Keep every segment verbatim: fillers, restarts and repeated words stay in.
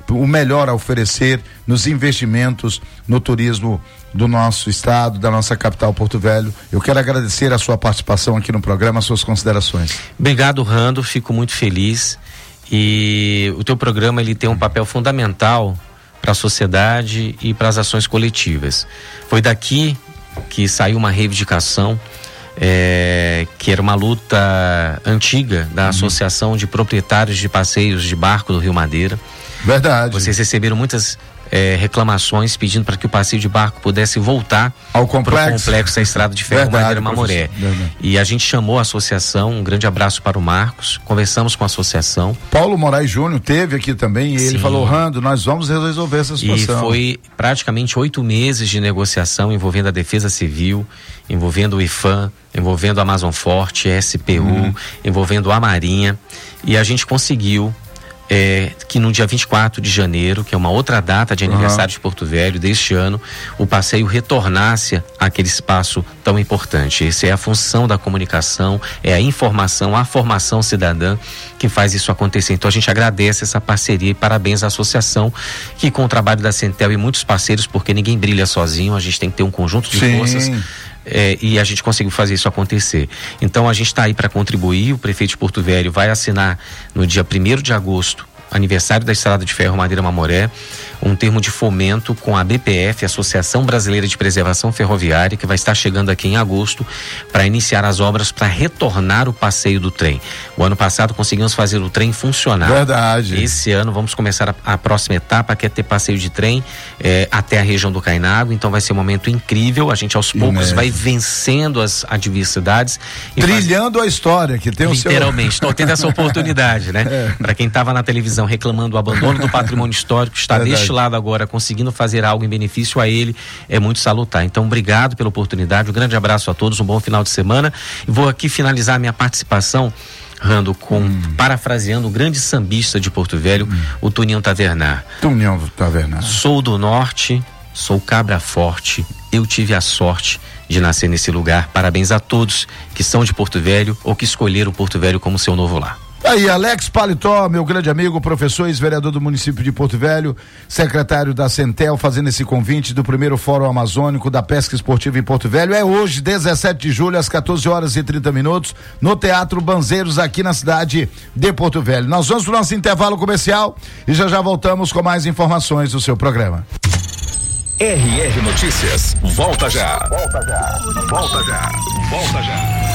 o melhor a oferecer nos investimentos no turismo do nosso estado, da nossa capital Porto Velho. Eu quero agradecer a sua participação aqui no programa, as suas considerações. Obrigado, Rando, fico muito feliz, e o teu programa ele tem um papel fundamental para a sociedade e para as ações coletivas. Foi daqui que saiu uma reivindicação É, que era uma luta antiga da uhum. Associação de Proprietários de Passeios de Barco do Rio Madeira. Verdade. Vocês receberam muitas é, reclamações pedindo para que o passeio de barco pudesse voltar ao complexo, complexo da Estrada de Ferro Verdade, Madeira Mamoré. E a gente chamou a associação, um grande abraço para o Marcos, conversamos com a associação. Paulo Moraes Júnior teve aqui também e Sim. ele falou, Rando, nós vamos resolver essa situação. E foi praticamente oito meses de negociação envolvendo a Defesa Civil, envolvendo o IFAM, envolvendo a Amazon Forte, S P U, uhum. envolvendo a Marinha, e a gente conseguiu é, que no dia vinte e quatro de janeiro, que é uma outra data de aniversário uhum. de Porto Velho deste ano, o passeio retornasse àquele espaço tão importante. Essa é a função da comunicação, é a informação, a formação cidadã que faz isso acontecer. Então a gente agradece essa parceria e parabéns à associação, que com o trabalho da Centel e muitos parceiros, porque ninguém brilha sozinho, a gente tem que ter um conjunto de Sim. forças. É, e a gente conseguiu fazer isso acontecer. Então a gente está aí para contribuir. O prefeito de Porto Velho vai assinar no dia primeiro de agosto, aniversário da Estrada de Ferro Madeira Mamoré, um termo de fomento com a B P F, Associação Brasileira de Preservação Ferroviária, que vai estar chegando aqui em agosto para iniciar as obras para retornar o passeio do trem. O ano passado conseguimos fazer o trem funcionar. Verdade. Esse ano vamos começar a, a próxima etapa, que é ter passeio de trem é, até a região do Cainago. Então vai ser um momento incrível. A gente aos poucos Inédito. vai vencendo as adversidades. E Trilhando faz... a história, que tem o seu... Literalmente, estou tendo essa oportunidade, né? É. Para quem estava na televisão reclamando do abandono do patrimônio histórico, está Verdade. deste lado agora conseguindo fazer algo em benefício a ele, é muito salutar. Então, obrigado pela oportunidade, um grande abraço a todos, um bom final de semana. E vou aqui finalizar a minha participação, Rando, com, hum. parafraseando o grande sambista de Porto Velho, hum. o Toninho Tavernar. Toninho Tavernar. Sou do norte, sou cabra forte, eu tive a sorte de nascer nesse lugar. Parabéns a todos que são de Porto Velho ou que escolheram Porto Velho como seu novo lar. Aí, Alex Paletó, meu grande amigo, professor e ex-vereador do município de Porto Velho, secretário da Centel, fazendo esse convite do primeiro Fórum Amazônico da Pesca Esportiva em Porto Velho. É hoje, dezessete de julho, às quatorze horas e trinta minutos, no Teatro Banzeiros, aqui na cidade de Porto Velho. Nós vamos para o nosso intervalo comercial e já já voltamos com mais informações do seu programa. R R Notícias, volta já. Volta já. Volta já. Volta já.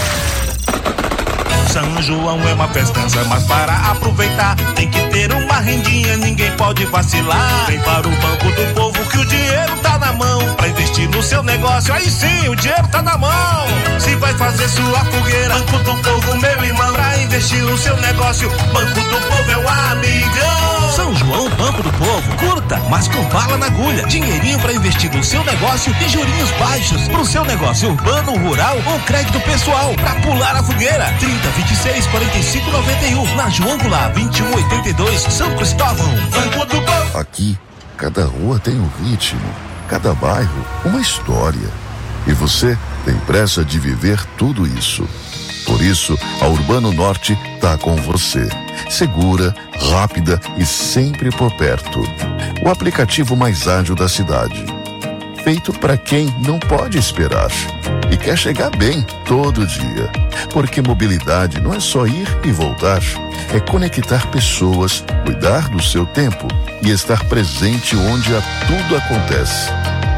São João é uma festança, mas para aproveitar tem que ter uma rendinha, ninguém pode vacilar. Vem para o Banco do Povo que o dinheiro tá na mão, pra investir no seu negócio, aí sim o dinheiro tá na mão. Se vai fazer sua fogueira, Banco do Povo, meu irmão, pra investir no seu negócio, Banco do Povo é o amigão. São João, Banco do Povo, curta, mas com bala na agulha, dinheirinho pra investir no seu negócio e jurinhos baixos, pro seu negócio urbano, rural ou crédito pessoal, pra pular a fogueira. Trinta, vinte e seis, quarenta e cinco, noventa e um, na João Goulart, vinte e um, oitenta e dois, São Cristóvão. Banco do Povo. Aqui, cada rua tem um ritmo, cada bairro uma história. E você tem pressa de viver tudo isso. Por isso, a Urbano Norte tá com você. Segura, rápida e sempre por perto. O aplicativo mais ágil da cidade. Feito para quem não pode esperar e quer chegar bem todo dia. Porque mobilidade não é só ir e voltar, é conectar pessoas, cuidar do seu tempo e estar presente onde a tudo acontece.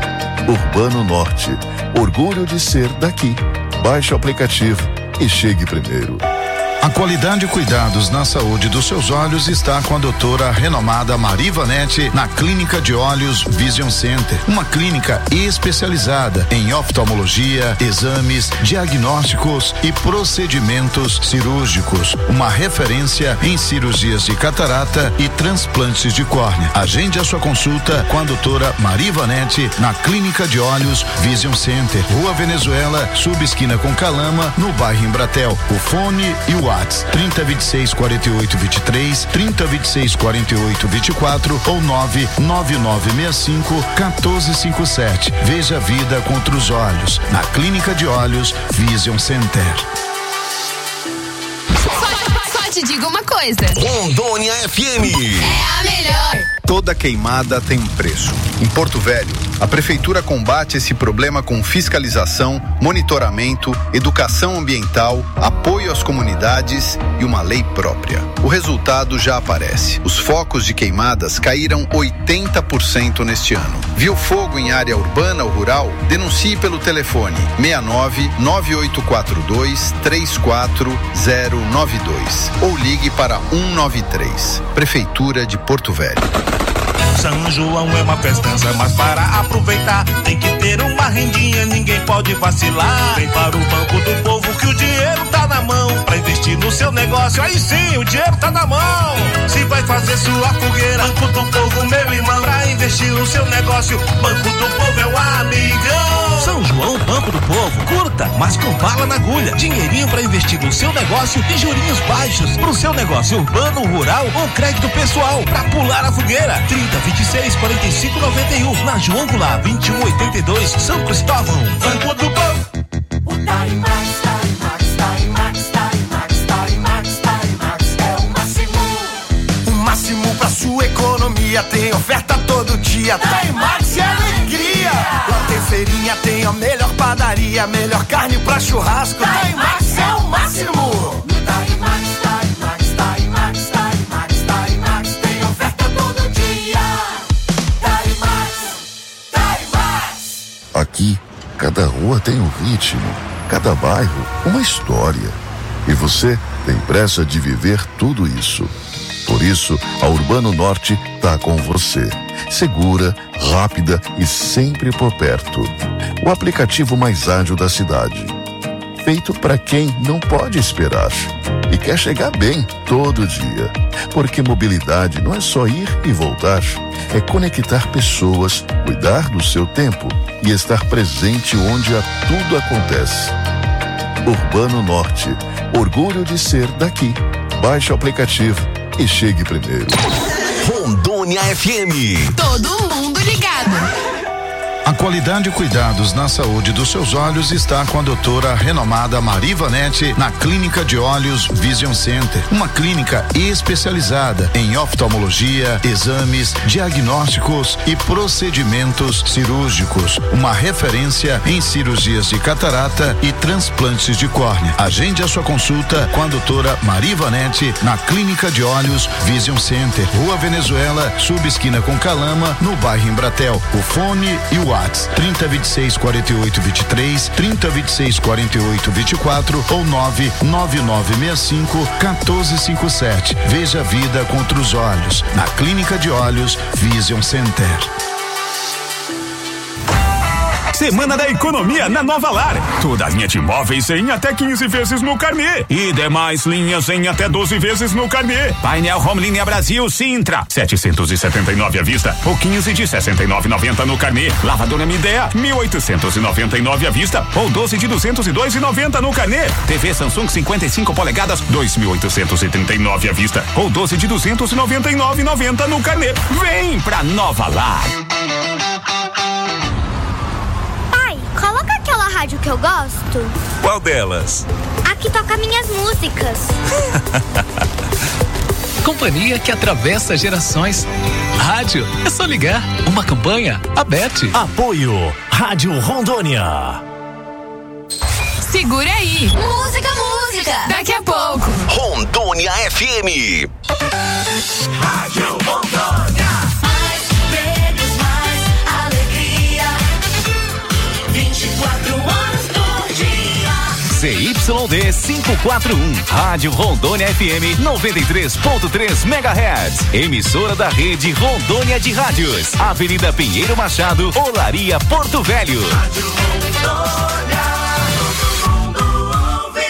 Urbano Norte, orgulho de ser daqui. Baixe o aplicativo e chegue primeiro. A qualidade e cuidados na saúde dos seus olhos está com a doutora renomada Mari Vanetti na Clínica de Olhos Vision Center. Uma clínica especializada em oftalmologia, exames, diagnósticos e procedimentos cirúrgicos. Uma referência em cirurgias de catarata e transplantes de córnea. Agende a sua consulta com a doutora Mari Vanetti na Clínica de Olhos Vision Center. Rua Venezuela, subesquina com Calama, no bairro Embratel. O fone e o trinta, vinte e seis, quarenta e oito, vinte e três, trinta, vinte e seis, quarenta e oito, vinte e quatro ou nove nove nove seis cinco, um quatro cinco sete. Veja a vida contra os olhos na Clínica de Olhos Vision Center. Só, só te digo uma coisa. Rondônia F M é a melhor. Toda queimada tem um preço. Em Porto Velho, a Prefeitura combate esse problema com fiscalização, monitoramento, educação ambiental, apoio às comunidades e uma lei própria. O resultado já aparece. Os focos de queimadas caíram oitenta por cento neste ano. Viu fogo em área urbana ou rural? Denuncie pelo telefone seis nove nove oito quatro dois três quatro zero nove dois ou ligue para um nove três. Prefeitura de Porto Velho. São João é uma festança, mas para aproveitar tem que ter uma rendinha, ninguém pode vacilar. Vem para o Banco do Povo que o dinheiro tá na mão, pra investir no seu negócio, aí sim o dinheiro tá na mão. Se vai fazer sua fogueira, Banco do Povo, meu irmão, pra investir no seu negócio, Banco do Povo é o amigão. São João, Banco do Povo, curta, mas com bala na agulha, dinheirinho pra investir no seu negócio e jurinhos baixos, pro seu negócio urbano, rural ou crédito pessoal, pra pular a fogueira. Trinta, vinte e seis, quarenta e cinco, noventa e um, na João Goulart, vinte e um, oitenta e dois, São Cristóvão. Banco do Povo. O Tarimax, Tarimax, Tarimax, Tarimax, Tarimax, Tarimax é o máximo. O máximo pra sua economia, tem oferta todo dia. Tarimax é alegria. Lá tem feirinha, tem a melhor padaria, melhor carne pra churrasco. Tarimax é o máximo. Tarimax, Tarimax, Tarimax, Tarimax, Tarimax tem oferta todo dia. Tarimax, Tarimax. Aqui, cada rua tem um ritmo, cada bairro uma história. E você tem pressa de viver tudo isso. Por isso, a Urbano Norte tá com você. Segura, rápida e sempre por perto. O aplicativo mais ágil da cidade. Feito para quem não pode esperar e quer chegar bem todo dia. Porque mobilidade não é só ir e voltar, é conectar pessoas, cuidar do seu tempo e estar presente onde a tudo acontece. Urbano Norte, orgulho de ser daqui. Baixe o aplicativo e chegue primeiro. Rondônia F M. Todo mundo ligado. A qualidade e cuidados na saúde dos seus olhos está com a doutora renomada Marivanete na Clínica de Olhos Vision Center. Uma clínica especializada em oftalmologia, exames, diagnósticos e procedimentos cirúrgicos. Uma referência em cirurgias de catarata e transplantes de córnea. Agende a sua consulta com a doutora Marivanete na Clínica de Olhos Vision Center. Rua Venezuela, subesquina com Calama, no bairro Embratel. O fone e o WhatsApp trinta, vinte e seis, quarenta e oito, vinte e três, trinta, vinte e seis, quarenta e oito, vinte e quatro ou nove nove nove seis cinco, um quatro cinco sete. Veja a vida com outros olhos na Clínica de Olhos Vision Center. Semana da Economia na Nova Lar. Toda a linha de imóveis em até quinze vezes no carnê. E demais linhas em até doze vezes no carnê. Painel Home Linha Brasil Sintra, setecentos e setenta e nove à vista ou quinze de sessenta e nove e noventa no carnê. Lavadora Midea, mil oitocentos e noventa e nove à vista ou doze de duzentos e dois e noventa no carnê. T V Samsung cinquenta e cinco polegadas, dois mil oitocentos e trinta e nove à vista ou doze de duzentos e noventa e nove e noventa no carnê. Vem pra Nova Lar. Coloca aquela rádio que eu gosto. Qual delas? A que toca minhas músicas. Companhia que atravessa gerações. Rádio, é só ligar. Uma campanha, a Bet. Apoio, Rádio Rondônia. Segura aí. Música, música. Daqui a pouco. Rondônia F M. Rádio Rondônia. Mais prêmios, mais alegria. vinte e quatro horas por dia. C Y D quinhentos e quarenta e um. Rádio Rondônia F M noventa e três ponto três megahertz. Emissora da rede Rondônia de Rádios. Avenida Pinheiro Machado, Olaria, Porto Velho. Rádio Rondônia, todo mundo ouve.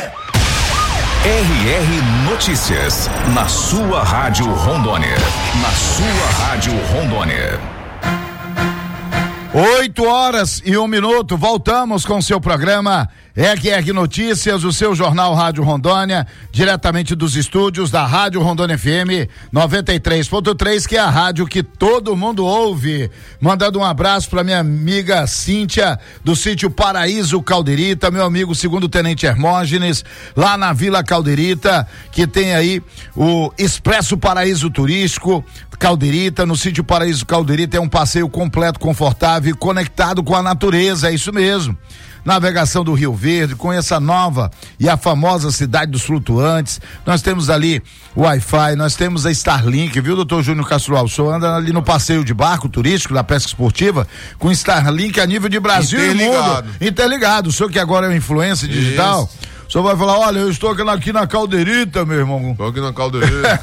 R R Notícias. Na sua Rádio Rondônia. Na sua Rádio Rondônia. Oito horas e um minuto, voltamos com o seu programa R R Notícias, o seu jornal Rádio Rondônia, diretamente dos estúdios da Rádio Rondônia F M noventa e três ponto três, que é a rádio que todo mundo ouve. Mandando um abraço para minha amiga Cíntia, do sítio Paraíso Calderita, meu amigo segundo tenente Hermógenes, lá na Vila Calderita, que tem aí o Expresso Paraíso Turístico Calderita. No sítio Paraíso Calderita é um passeio completo, confortável e conectado com a natureza, é isso mesmo. Navegação do Rio Verde, conheça a nova e a famosa cidade dos flutuantes. Nós temos ali o Wi-Fi, nós temos a Starlink, viu, doutor Júnior Castro Alves? O senhor anda ali no passeio de barco turístico da pesca esportiva com Starlink a nível de Brasil e mundo. Interligado. O senhor que agora é um influencer digital. Isso. O senhor vai falar, olha, eu estou aqui na Calderita, meu irmão. Estou aqui na Calderita.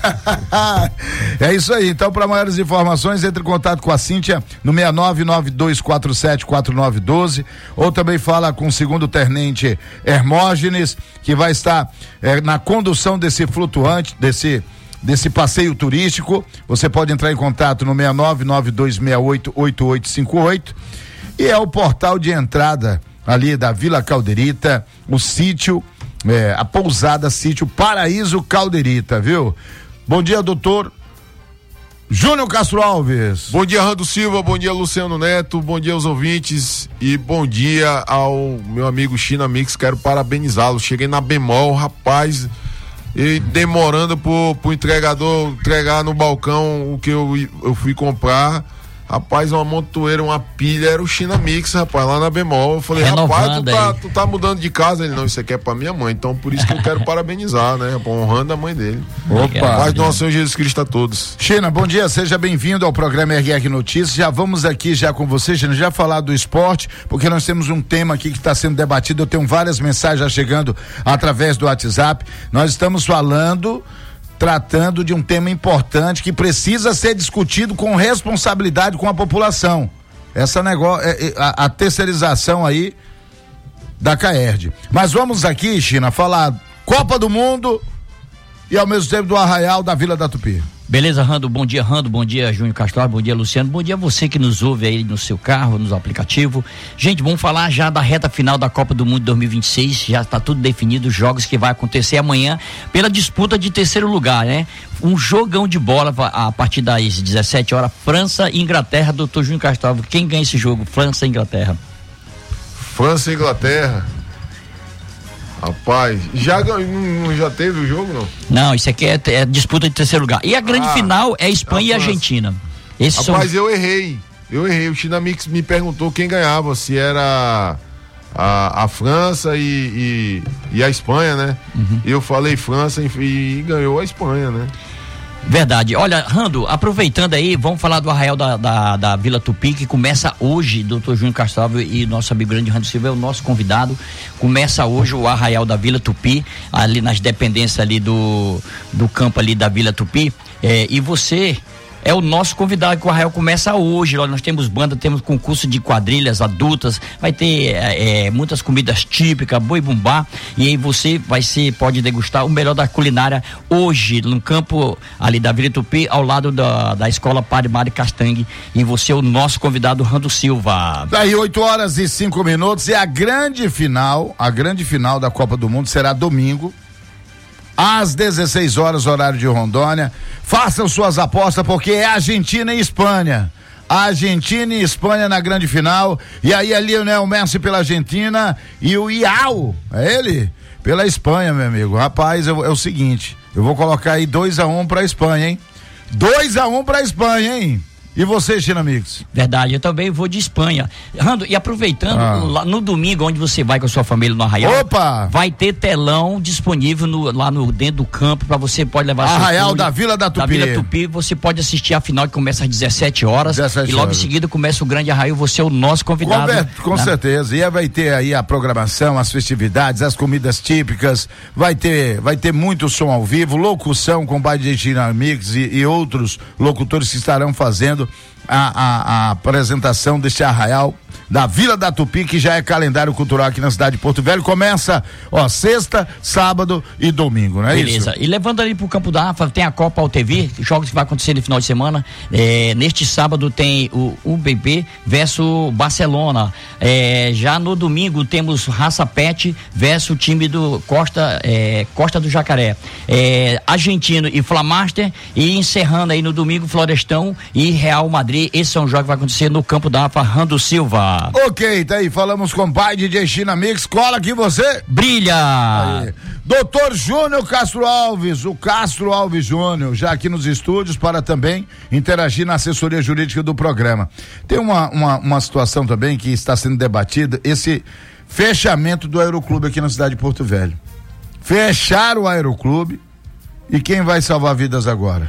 É isso aí. Então, para maiores informações, entre em contato com a Cíntia no seis nove nove dois quatro sete quatro nove um dois, ou também fala com o segundo tenente Hermógenes, que vai estar eh, na condução desse flutuante, desse desse passeio turístico. Você pode entrar em contato no seis nove nove dois seis oito oito oito cinco oito, e é o portal de entrada ali da Vila Calderita, o sítio, é, a pousada sítio Paraíso Calderita, viu? Bom dia, doutor Júnior Castro Alves. Bom dia, Rando Silva, bom dia, Luciano Neto, bom dia aos ouvintes e bom dia ao meu amigo China Mix. Quero parabenizá-lo, cheguei na bemol, rapaz, e demorando pro, pro entregador entregar no balcão o que eu, eu fui comprar. Rapaz, uma montoeira, uma pilha, era o China Mix, rapaz, lá na bemol. Eu falei, rapaz, tu tá, tu tá mudando de casa? Ele, não, isso aqui é pra minha mãe, então por isso que eu quero parabenizar, né, honrando a mãe dele. Opa! Paz do nosso Senhor Jesus Cristo a todos. China, bom dia, seja bem-vindo ao programa R R Notícias. Já vamos aqui já com você, China, já falar do esporte, porque nós temos um tema aqui que está sendo debatido. Eu tenho várias mensagens já chegando através do WhatsApp. Nós estamos falando, tratando de um tema importante que precisa ser discutido com responsabilidade com a população. Essa negócio, a, a terceirização aí da Caerd. Mas vamos aqui, China, falar Copa do Mundo e ao mesmo tempo do Arraial da Vila da Tupi. Beleza, Rando? Bom dia, Rando. Bom dia, Júnior Castro. Bom dia, Luciano. Bom dia a você que nos ouve aí no seu carro, nos aplicativos. Gente, vamos falar já da reta final da Copa do Mundo dois mil e vinte e seis. Já está tudo definido, os jogos que vai acontecer amanhã pela disputa de terceiro lugar, né? Um jogão de bola a partir das dezessete horas, França e Inglaterra. Doutor Júnior Castro, quem ganha esse jogo? França e Inglaterra. França e Inglaterra. Rapaz, já, não, já teve o jogo, não? Não, isso aqui é, é disputa de terceiro lugar. E a grande ah, final é Espanha e Argentina. Esses Rapaz, são... eu errei. Eu errei. O China Mix me perguntou quem ganhava, se era a, a França e, e, e a Espanha, né? Uhum. Eu falei França e, e ganhou a Espanha, né? Verdade. Olha, Rando, aproveitando aí, vamos falar do Arraial da, da, da Vila Tupi, que começa hoje. Doutor Júnior Castro e nosso amigo grande Rando Silva é o nosso convidado. Começa hoje o Arraial da Vila Tupi, ali nas dependências ali do, do campo ali da Vila Tupi. É, e você é o nosso convidado, que o Arraial começa hoje. Nós temos banda, temos concurso de quadrilhas adultas, vai ter é, muitas comidas típicas, boi bumbá, e aí você vai ser, pode degustar o melhor da culinária hoje, no campo ali da Vila Tupi, ao lado da, da escola Padre Mário Castangue, e você é o nosso convidado, Rando Silva. Daí oito horas e cinco minutos, e a grande final, a grande final da Copa do Mundo será domingo, às dezesseis horas, horário de Rondônia. Façam suas apostas, porque é Argentina e Espanha. Argentina e Espanha na grande final. E aí é Lionel Messi pela Argentina e o Iau, é ele? Pela Espanha, meu amigo. Rapaz, é, é o seguinte, eu vou colocar aí dois a um pra Espanha, hein? dois a um pra Espanha, hein? E você, China Mix? Verdade, eu também vou de Espanha. Rando, e aproveitando, ah. lá no domingo, onde você vai com a sua família no Arraial, Opa! vai ter telão disponível no, lá no dentro do campo, para você pode levar Arraial seu da Vila da Tupi. Da Vila Tupi, você pode assistir a final, que começa às dezessete horas, dezessete e logo horas. Em seguida começa o grande Arraial, você é o nosso convidado. Com, com né? certeza, e vai ter aí a programação, as festividades, as comidas típicas, vai ter, vai ter muito som ao vivo, locução com baile de China Mix e, e outros locutores que estarão fazendo A, a, a apresentação deste Arraial da Vila da Tupi, que já é calendário cultural aqui na cidade de Porto Velho. Começa, ó, sexta, sábado e domingo, não é Beleza. isso? Beleza. E levando ali pro Campo da Afa, tem a Copa U T V, jogos que vai acontecer no final de semana. É, neste sábado tem o U B B versus Barcelona. É, já no domingo temos Raça Pet versus o time do Costa, é, Costa do Jacaré. É, Argentino e Flamaster, e encerrando aí no domingo Florestão e Real Madrid. Esses são os jogos que vai acontecer no Campo da Afa, Rando Silva. Ok, tá aí, falamos com o pai D J China Mix, cola aqui você. Brilha! Aí. Doutor Júnior Castro Alves, o Castro Alves Júnior, já aqui nos estúdios para também interagir na assessoria jurídica do programa. Tem uma, uma, uma situação também que está sendo debatida, esse fechamento do Aeroclube aqui na cidade de Porto Velho. Fechar o Aeroclube e quem vai salvar vidas agora?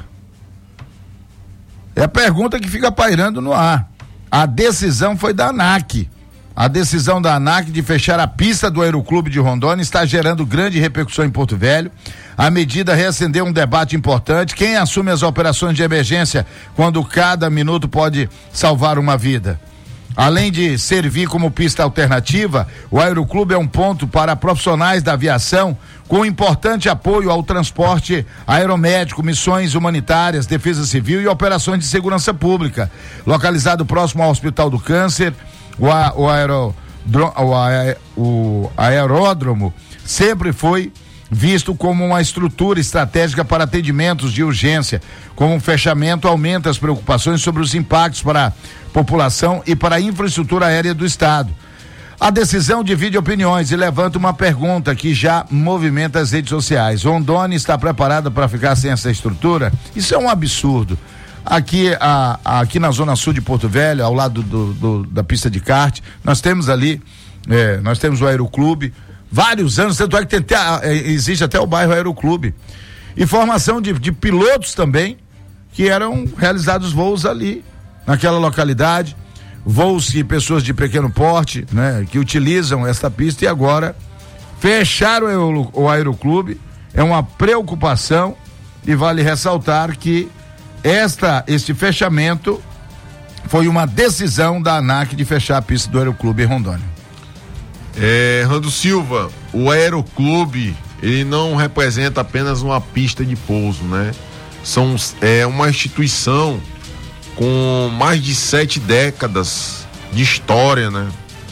É a pergunta que fica pairando no ar. A decisão foi da ANAC. A decisão da ANAC de fechar a pista do Aeroclube de Rondônia está gerando grande repercussão em Porto Velho. A medida reacendeu um debate importante. Quem assume as operações de emergência quando cada minuto pode salvar uma vida? Além de servir como pista alternativa, o Aeroclube é um ponto para profissionais da aviação com importante apoio ao transporte aeromédico, missões humanitárias, defesa civil e operações de segurança pública. Localizado próximo ao Hospital do Câncer, o, a, o, aero, o, a, o aeródromo sempre foi visto como uma estrutura estratégica para atendimentos de urgência. Com um fechamento, aumenta as preocupações sobre os impactos para a população e para a infraestrutura aérea do estado. A decisão divide opiniões e levanta uma pergunta que já movimenta as redes sociais. Rondônia está preparada para ficar sem essa estrutura? Isso é um absurdo. Aqui, a, a, aqui na zona sul de Porto Velho, ao lado do, do, da pista de kart, nós temos ali, é, nós temos o Aeroclube, vários anos, tanto é que tem até, existe até o bairro Aeroclube. E formação de, de pilotos também, que eram realizados voos ali, naquela localidade, voos que pessoas de pequeno porte, né, que utilizam esta pista, e agora fechar o, o Aeroclube é uma preocupação, e vale ressaltar que esta, este fechamento foi uma decisão da ANAC de fechar a pista do Aeroclube em Rondônia. É, Rando Silva, o Aeroclube, ele não representa apenas uma pista de pouso, né? São, é uma instituição com mais de sete décadas de história, né?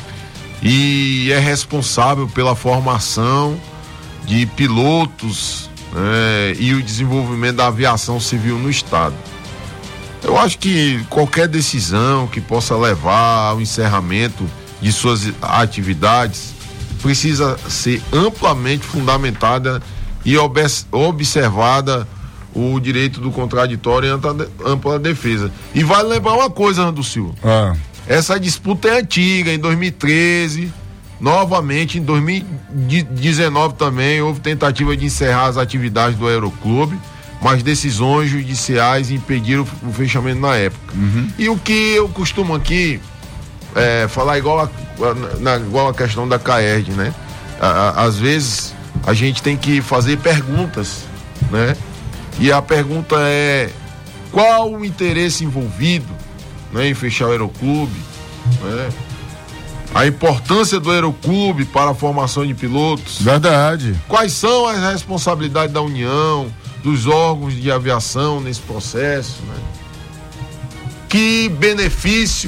E é responsável pela formação de pilotos, né? E o desenvolvimento da aviação civil no estado. Eu acho que qualquer decisão que possa levar ao encerramento de suas atividades precisa ser amplamente fundamentada e observada o direito do contraditório e ampla defesa. E vale lembrar uma coisa, Rando Silva. Ah. Essa disputa é antiga. Em dois mil e treze, novamente, em dois mil e dezenove também, houve tentativa de encerrar as atividades do Aeroclube, mas decisões judiciais impediram o fechamento na época. Uhum. E o que eu costumo aqui é, falar igual a, na, igual a questão da CAERD, né? A, a, às vezes a gente tem que fazer perguntas, né? E a pergunta é: qual o interesse envolvido, né, em fechar o Aeroclube, né? A importância do Aeroclube para a formação de pilotos. Verdade. Quais são as responsabilidades da União, dos órgãos de aviação nesse processo, né? Que benefício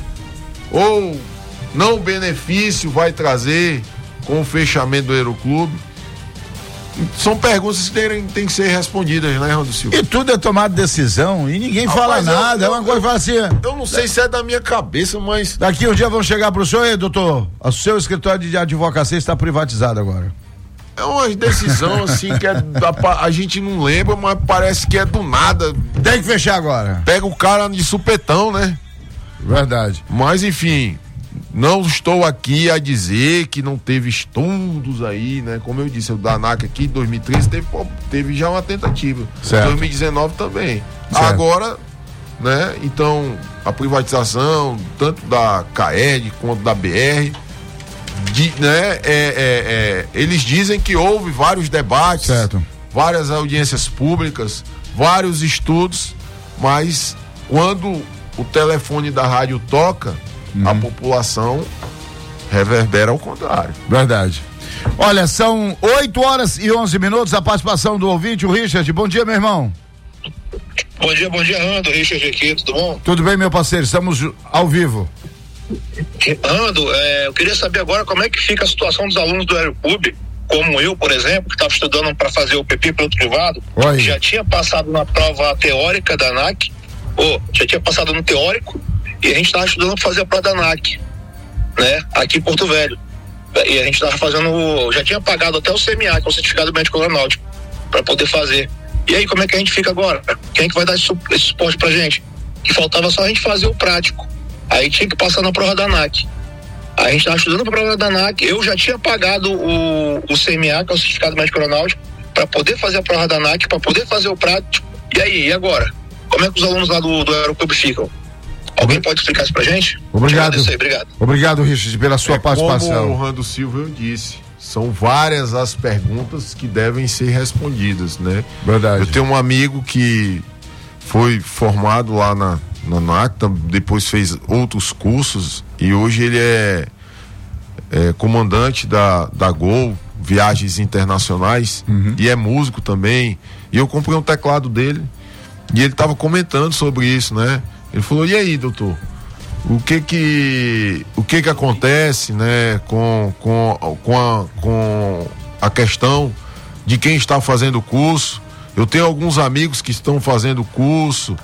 ou não benefício vai trazer com o fechamento do Aeroclube? São perguntas que tem, tem que ser respondidas, né, Rando Silva? E tudo é tomado decisão e ninguém fala Rapaz, nada. Eu, é uma coisa que fala assim. Eu não sei se é da minha cabeça, mas. Daqui um dia vão chegar pro senhor, e doutor, o seu escritório de advocacia está privatizado agora. É uma decisão assim que é, a, a gente não lembra, mas parece que é do nada. Tem que fechar agora. Pega o cara de supetão, né? Verdade. Mas enfim, não estou aqui a dizer que não teve estudos aí, né? Como eu disse, o da ANAC aqui em dois mil e treze teve, teve já uma tentativa. Certo. Em dois mil e dezenove também. Certo. Agora, né? Então, a privatização, tanto da CAERD quanto da B R, de, né? É, é, é, eles dizem que houve vários debates, certo, várias audiências públicas, vários estudos, mas quando o telefone da rádio toca, a população reverbera ao contrário. Verdade. Olha, são oito horas e onze minutos, a participação do ouvinte, o Richard. Bom dia, meu irmão. Bom dia, bom dia, Ando, Richard aqui, tudo bom? Tudo bem, meu parceiro, estamos ao vivo. Ando, é, eu queria saber agora como é que fica a situação dos alunos do Aeroclube, como eu, por exemplo, que estava estudando para fazer o P P piloto privado. Oi. Já tinha passado na prova teórica da ANAC, ou já tinha passado no teórico, e a gente estava estudando para fazer a prova da ANAC, né, aqui em Porto Velho. E a gente estava fazendo, já tinha pagado até o C M A, que é o Certificado Médico Aeronáutico, para poder fazer. E aí, como é que a gente fica agora? Quem é que vai dar esse, esse suporte pra gente? Que faltava só a gente fazer o prático. Aí tinha que passar na prova da ANAC. Aí a gente estava estudando pra prova da ANAC, eu já tinha pagado o, o C M A, que é o Certificado Médico Aeronáutico, para poder fazer a prova da ANAC, para poder fazer o prático. E aí, e agora? Como é que os alunos lá do, do Aeroclube ficam? Alguém pode explicar isso pra gente? Obrigado. Aí, obrigado. Obrigado, Richard, pela sua é participação. Como o Rando Silva eu disse, são várias as perguntas que devem ser respondidas, né? Verdade. Eu tenho um amigo que foi formado lá na, na ANAC, depois fez outros cursos e hoje ele é, é comandante da, da Gol, Viagens Internacionais, uhum. e é músico também. E eu comprei um teclado dele e ele estava comentando sobre isso, né? Ele falou, e aí, doutor? O que que, o que que acontece, né, com, com, com, a, com a questão de quem está fazendo o curso? Eu tenho alguns amigos que estão fazendo o curso,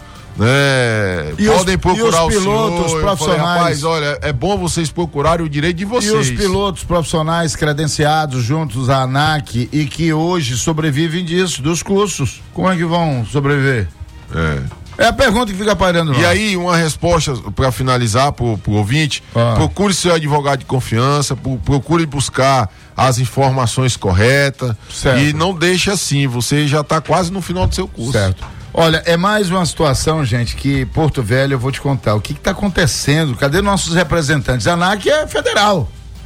né? E podem os, procurar e os pilotos o senhor. profissionais. Falei, rapaz, olha, é bom vocês procurarem o direito de vocês. E os pilotos profissionais credenciados juntos à ANAC e que hoje sobrevivem disso, dos cursos. Como é que vão sobreviver? É. É a pergunta que fica pairando. E aí, uma resposta para finalizar pro, pro ouvinte, ah. procure seu advogado de confiança, procure buscar as informações corretas, certo. E não deixe assim, você já está quase no final do seu curso. Certo. Olha, é mais uma situação, gente, que Porto Velho, eu vou te contar, o que está acontecendo, cadê nossos representantes? A ANAC é federal.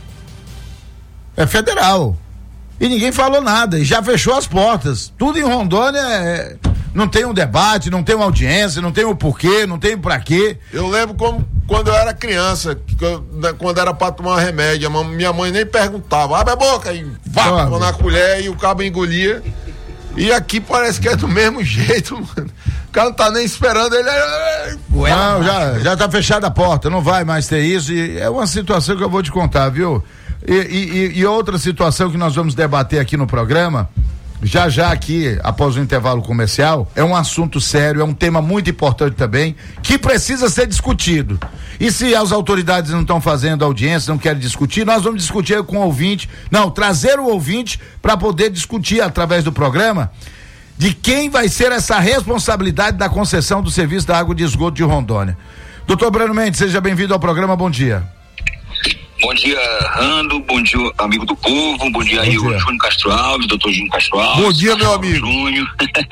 É federal. E ninguém falou nada, e já fechou as portas. Tudo em Rondônia é... Não tem um debate, não tem uma audiência, não tem o um porquê, não tem o um pra quê. Eu lembro como quando eu era criança, eu, quando era pra tomar remédio, a minha mãe nem perguntava, abre a boca e vá na colher e o cabo engolia. E aqui parece que é do mesmo jeito, mano. O cara não tá nem esperando, ele é... Não, já, já tá fechada a porta, não vai mais ter isso. E é uma situação que eu vou te contar, viu? E, e, e outra situação que nós vamos debater aqui no programa, já já aqui, após o intervalo comercial, é um assunto sério, é um tema muito importante também, que precisa ser discutido. E se as autoridades não estão fazendo audiência, não querem discutir, nós vamos discutir com o ouvinte, não, trazer o ouvinte para poder discutir através do programa de quem vai ser essa responsabilidade da concessão do serviço da água de esgoto de Rondônia. Doutor Breno Mendes, seja bem-vindo ao programa, bom dia. Bom dia, Rando, bom dia, amigo do povo, bom dia bom aí, o Júnior Castro Alves, doutor Júnior Castro Alves. Bom dia, meu amigo. Júnior.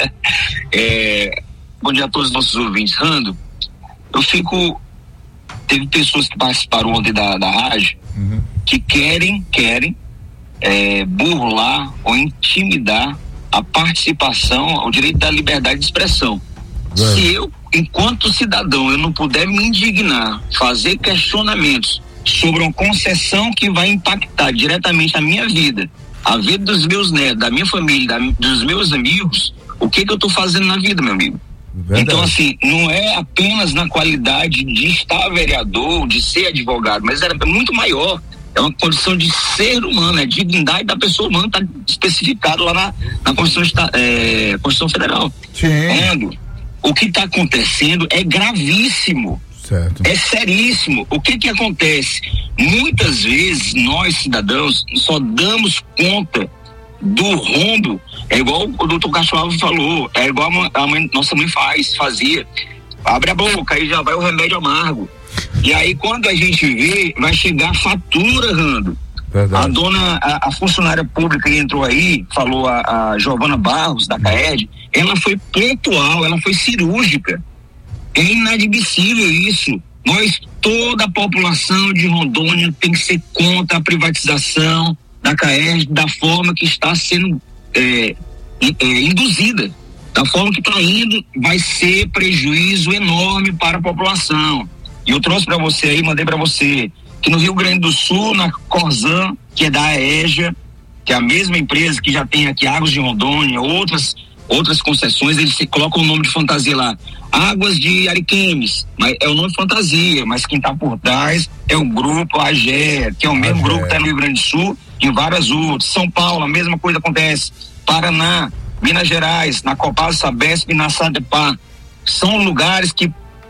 é, bom dia a todos os nossos ouvintes. Rando, eu fico, teve pessoas que participaram ontem da, da rádio, uhum. que querem, querem é, burlar ou intimidar a participação, o direito da liberdade de expressão. É. Se eu, enquanto cidadão, eu não puder me indignar, fazer questionamentos sobre uma concessão que vai impactar diretamente a minha vida, a vida dos meus netos, da minha família, da, dos meus amigos, o que que eu tô fazendo na vida, meu amigo? Verdade. Então, assim, não é apenas na qualidade de estar vereador, de ser advogado, mas é muito maior, é uma condição de ser humano, é a dignidade da pessoa humana, tá especificado lá na, na Constituição, é, Constituição Federal. Sim. Entendo? O que está acontecendo é gravíssimo. Certo. É seríssimo. O que que acontece? Muitas vezes nós, cidadãos, só damos conta do rombo, é igual o doutor Castro Alves falou, é igual a mãe, nossa mãe faz, fazia. Abre a boca, aí já vai o remédio amargo. E aí quando a gente vê, vai chegar a fatura, Rando. Verdade. A dona, a, a funcionária pública que entrou aí, falou a, a Giovana Barros, da CAED, ela foi pontual, ela foi cirúrgica. É inadmissível isso. Nós, toda a população de Rondônia tem que ser contra a privatização da CAERJ da forma que está sendo é, é, induzida. Da forma que está indo, vai ser prejuízo enorme para a população. E eu trouxe para você aí, mandei para você, que no Rio Grande do Sul, na Corzan, que é da Aegia, que é a mesma empresa que já tem aqui Águas de Rondônia, outras outras concessões, eles colocam o nome de fantasia lá, Águas de Ariquemes, mas é o nome de fantasia, mas quem está por trás é o grupo AGEA, que é o mesmo grupo que está no Rio Grande do Sul e várias outras. São Paulo, a mesma coisa acontece. Paraná, Minas Gerais, na Copasa, Sabesp e na Sadepar, são lugares que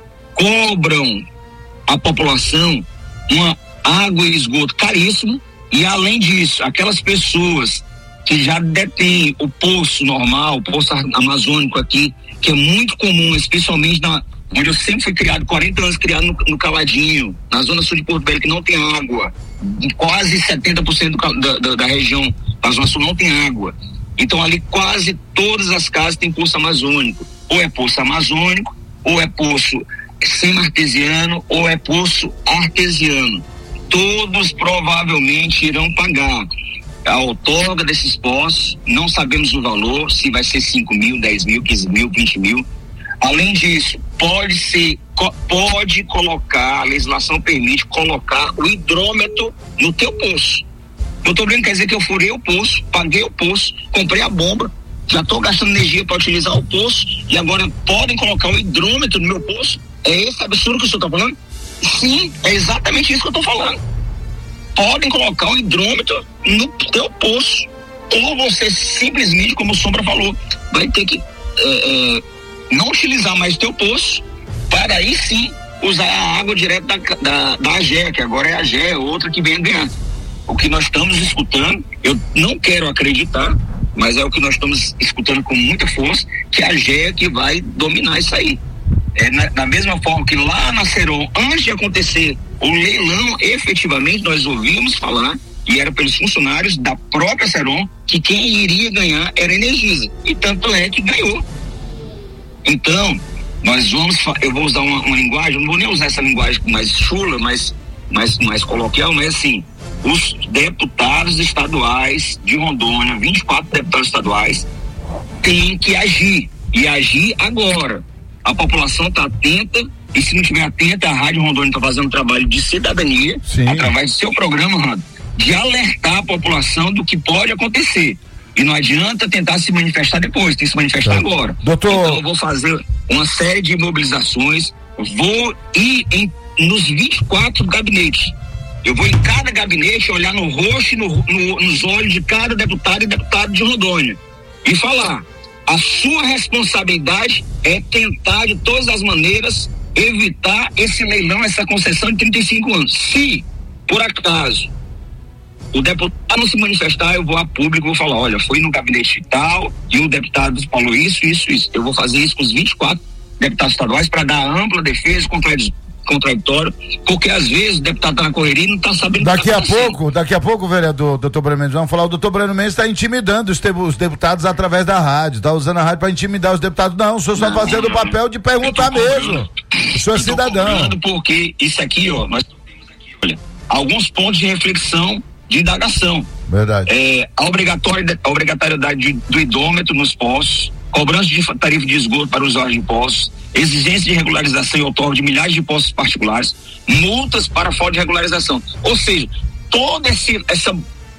cobram a população uma água e esgoto caríssimo, e além disso, aquelas pessoas que já detêm o poço normal, o poço amazônico aqui, que é muito comum, especialmente na, onde eu sempre fui criado, quarenta anos criado no, no Caladinho, na zona sul de Porto Velho, que não tem água, quase setenta por cento da, da, da região da zona sul não tem água. Então ali quase todas as casas têm poço amazônico, ou é poço amazônico, ou é poço semi-artesiano, ou é poço artesiano. Todos provavelmente irão pagar a outorga desses poços, não sabemos o valor, se vai ser cinco mil, dez mil, quinze mil, vinte mil. Além disso, pode ser, pode colocar, a legislação permite colocar o hidrômetro no teu poço. Eu tô brincando, quer dizer que eu furei o poço, paguei o poço, comprei a bomba, já estou gastando energia para utilizar o poço e agora podem colocar o hidrômetro no meu poço? É esse absurdo que o senhor está falando? Sim, é exatamente isso que eu estou falando. Podem colocar o hidrômetro no teu poço, ou você simplesmente, como o Sombra falou, vai ter que é, é, não utilizar mais o teu poço, para aí sim usar a água direto da, da, da AGEA, que agora é a AGEA, outra que vem ganhar. O que nós estamos escutando, eu não quero acreditar, mas é o que nós estamos escutando com muita força, que é a AGEA que vai dominar isso aí. É, na, da mesma forma que lá na Ceron, antes de acontecer o leilão, efetivamente nós ouvimos falar, e era pelos funcionários da própria Ceron, que quem iria ganhar era a Energisa, e tanto é que ganhou. Então, nós vamos, eu vou usar uma, uma linguagem, eu não vou nem usar essa linguagem mais chula, mais, mais, mais coloquial, mas assim, os deputados estaduais de Rondônia, vinte e quatro deputados estaduais, têm que agir, e agir agora. A população está atenta, e se não estiver atenta, a Rádio Rondônia está fazendo um trabalho de cidadania, Sim. através do seu programa, Rando, de alertar a população do que pode acontecer. E não adianta tentar se manifestar depois, tem que se manifestar é. agora. Doutor... Então eu vou fazer uma série de mobilizações, vou ir em, nos vinte e quatro gabinetes. Eu vou em cada gabinete olhar no rosto e no, no, nos olhos de cada deputado e deputado de Rondônia e falar: a sua responsabilidade é tentar de todas as maneiras evitar esse leilão, essa concessão de trinta e cinco anos. Se, por acaso, o deputado não se manifestar, eu vou a público, vou falar: olha, foi no gabinete tal e o deputado falou isso, isso, isso. Eu vou fazer isso com os vinte e quatro deputados estaduais para dar ampla defesa contra contraditório, porque às vezes o deputado tá na correria e não tá sabendo. Daqui a pouco, daqui a pouco, vereador, doutor Breno Mendes, vamos falar, o doutor Breno Mendes está intimidando os, te, os deputados através da rádio, tá usando a rádio para intimidar os deputados. Não, o senhor só fazendo o papel de perguntar mesmo. O senhor é cidadão. Porque isso aqui, ó, nós olha, alguns pontos de reflexão, de indagação. Verdade. É, a, obrigatória, a obrigatoriedade de, do idômetro nos postos, cobrança de tarifa de esgoto para usuários de postos, exigência de regularização e outorga de milhares de postos particulares, multas para falta de regularização. Ou seja, toda esse, essa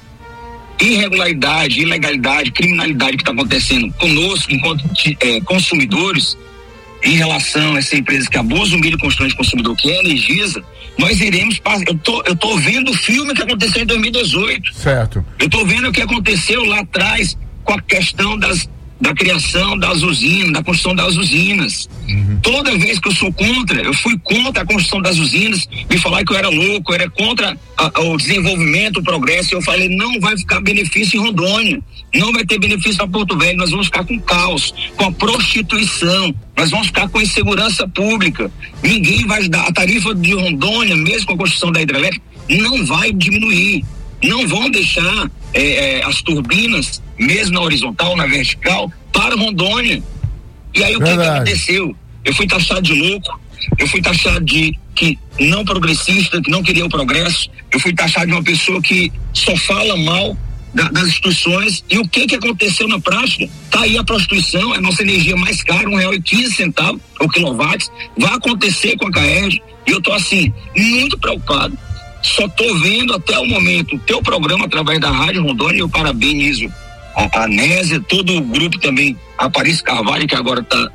irregularidade, ilegalidade, criminalidade que está acontecendo conosco enquanto é, consumidores, em relação a essa empresa que abusa o milho constante do consumidor, que é a Energisa, nós iremos passar. Eu tô, eu tô vendo o filme que aconteceu em dois mil e dezoito. Certo. Eu tô vendo o que aconteceu lá atrás com a questão das da criação das usinas, da construção das usinas. Uhum. Toda vez que eu sou contra, eu fui contra a construção das usinas, me falar que eu era louco, eu era contra a, o desenvolvimento, o progresso, eu falei: não vai ficar benefício em Rondônia, não vai ter benefício para Porto Velho, nós vamos ficar com caos, com a prostituição, nós vamos ficar com a insegurança pública, ninguém vai dar, a tarifa de Rondônia, mesmo com a construção da hidrelétrica, não vai diminuir, não vão deixar é, é, as turbinas, mesmo na horizontal, na vertical, para Rondônia. E aí o que, que aconteceu? Eu fui taxado de louco, eu fui taxado de que não progressista, que não queria o progresso, eu fui taxado de uma pessoa que só fala mal da, das instituições. E o que que aconteceu na prática? Tá aí a prostituição, a nossa energia mais cara, um real e quinze centavos o quilowatt, vai acontecer com a Caerd, e eu tô assim, muito preocupado. Só tô vendo até o momento o teu programa através da Rádio Rondônia, eu parabenizo a, a Nésia, todo o grupo também, a Paris Carvalho, que agora tá,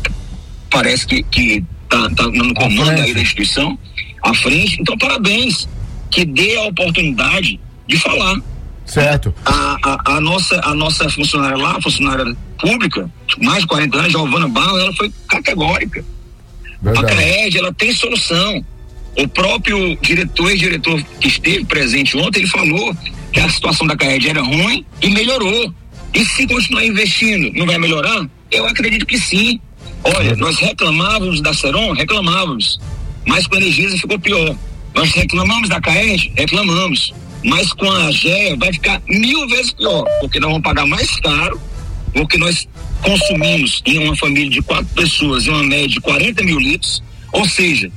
parece que, que tá, tá no comando aí da instituição, à frente. Então, parabéns, que dê a oportunidade de falar. Certo. A, a, a, nossa, a nossa funcionária lá, funcionária pública, mais de quarenta anos, Giovana Barros, ela foi categórica. Verdade. A Caerd, ela tem solução. O próprio diretor e diretor que esteve presente ontem, ele falou que a situação da Caerd era ruim e melhorou. E se continuar investindo, não vai melhorar? Eu acredito que sim. Olha, nós reclamávamos da Ceron, reclamávamos, mas com a Energisa ficou pior. Nós reclamamos da Caerd, reclamamos, mas com a Agea vai ficar mil vezes pior, porque nós vamos pagar mais caro, porque nós consumimos em uma família de quatro pessoas, em uma média de quarenta mil litros, ou seja,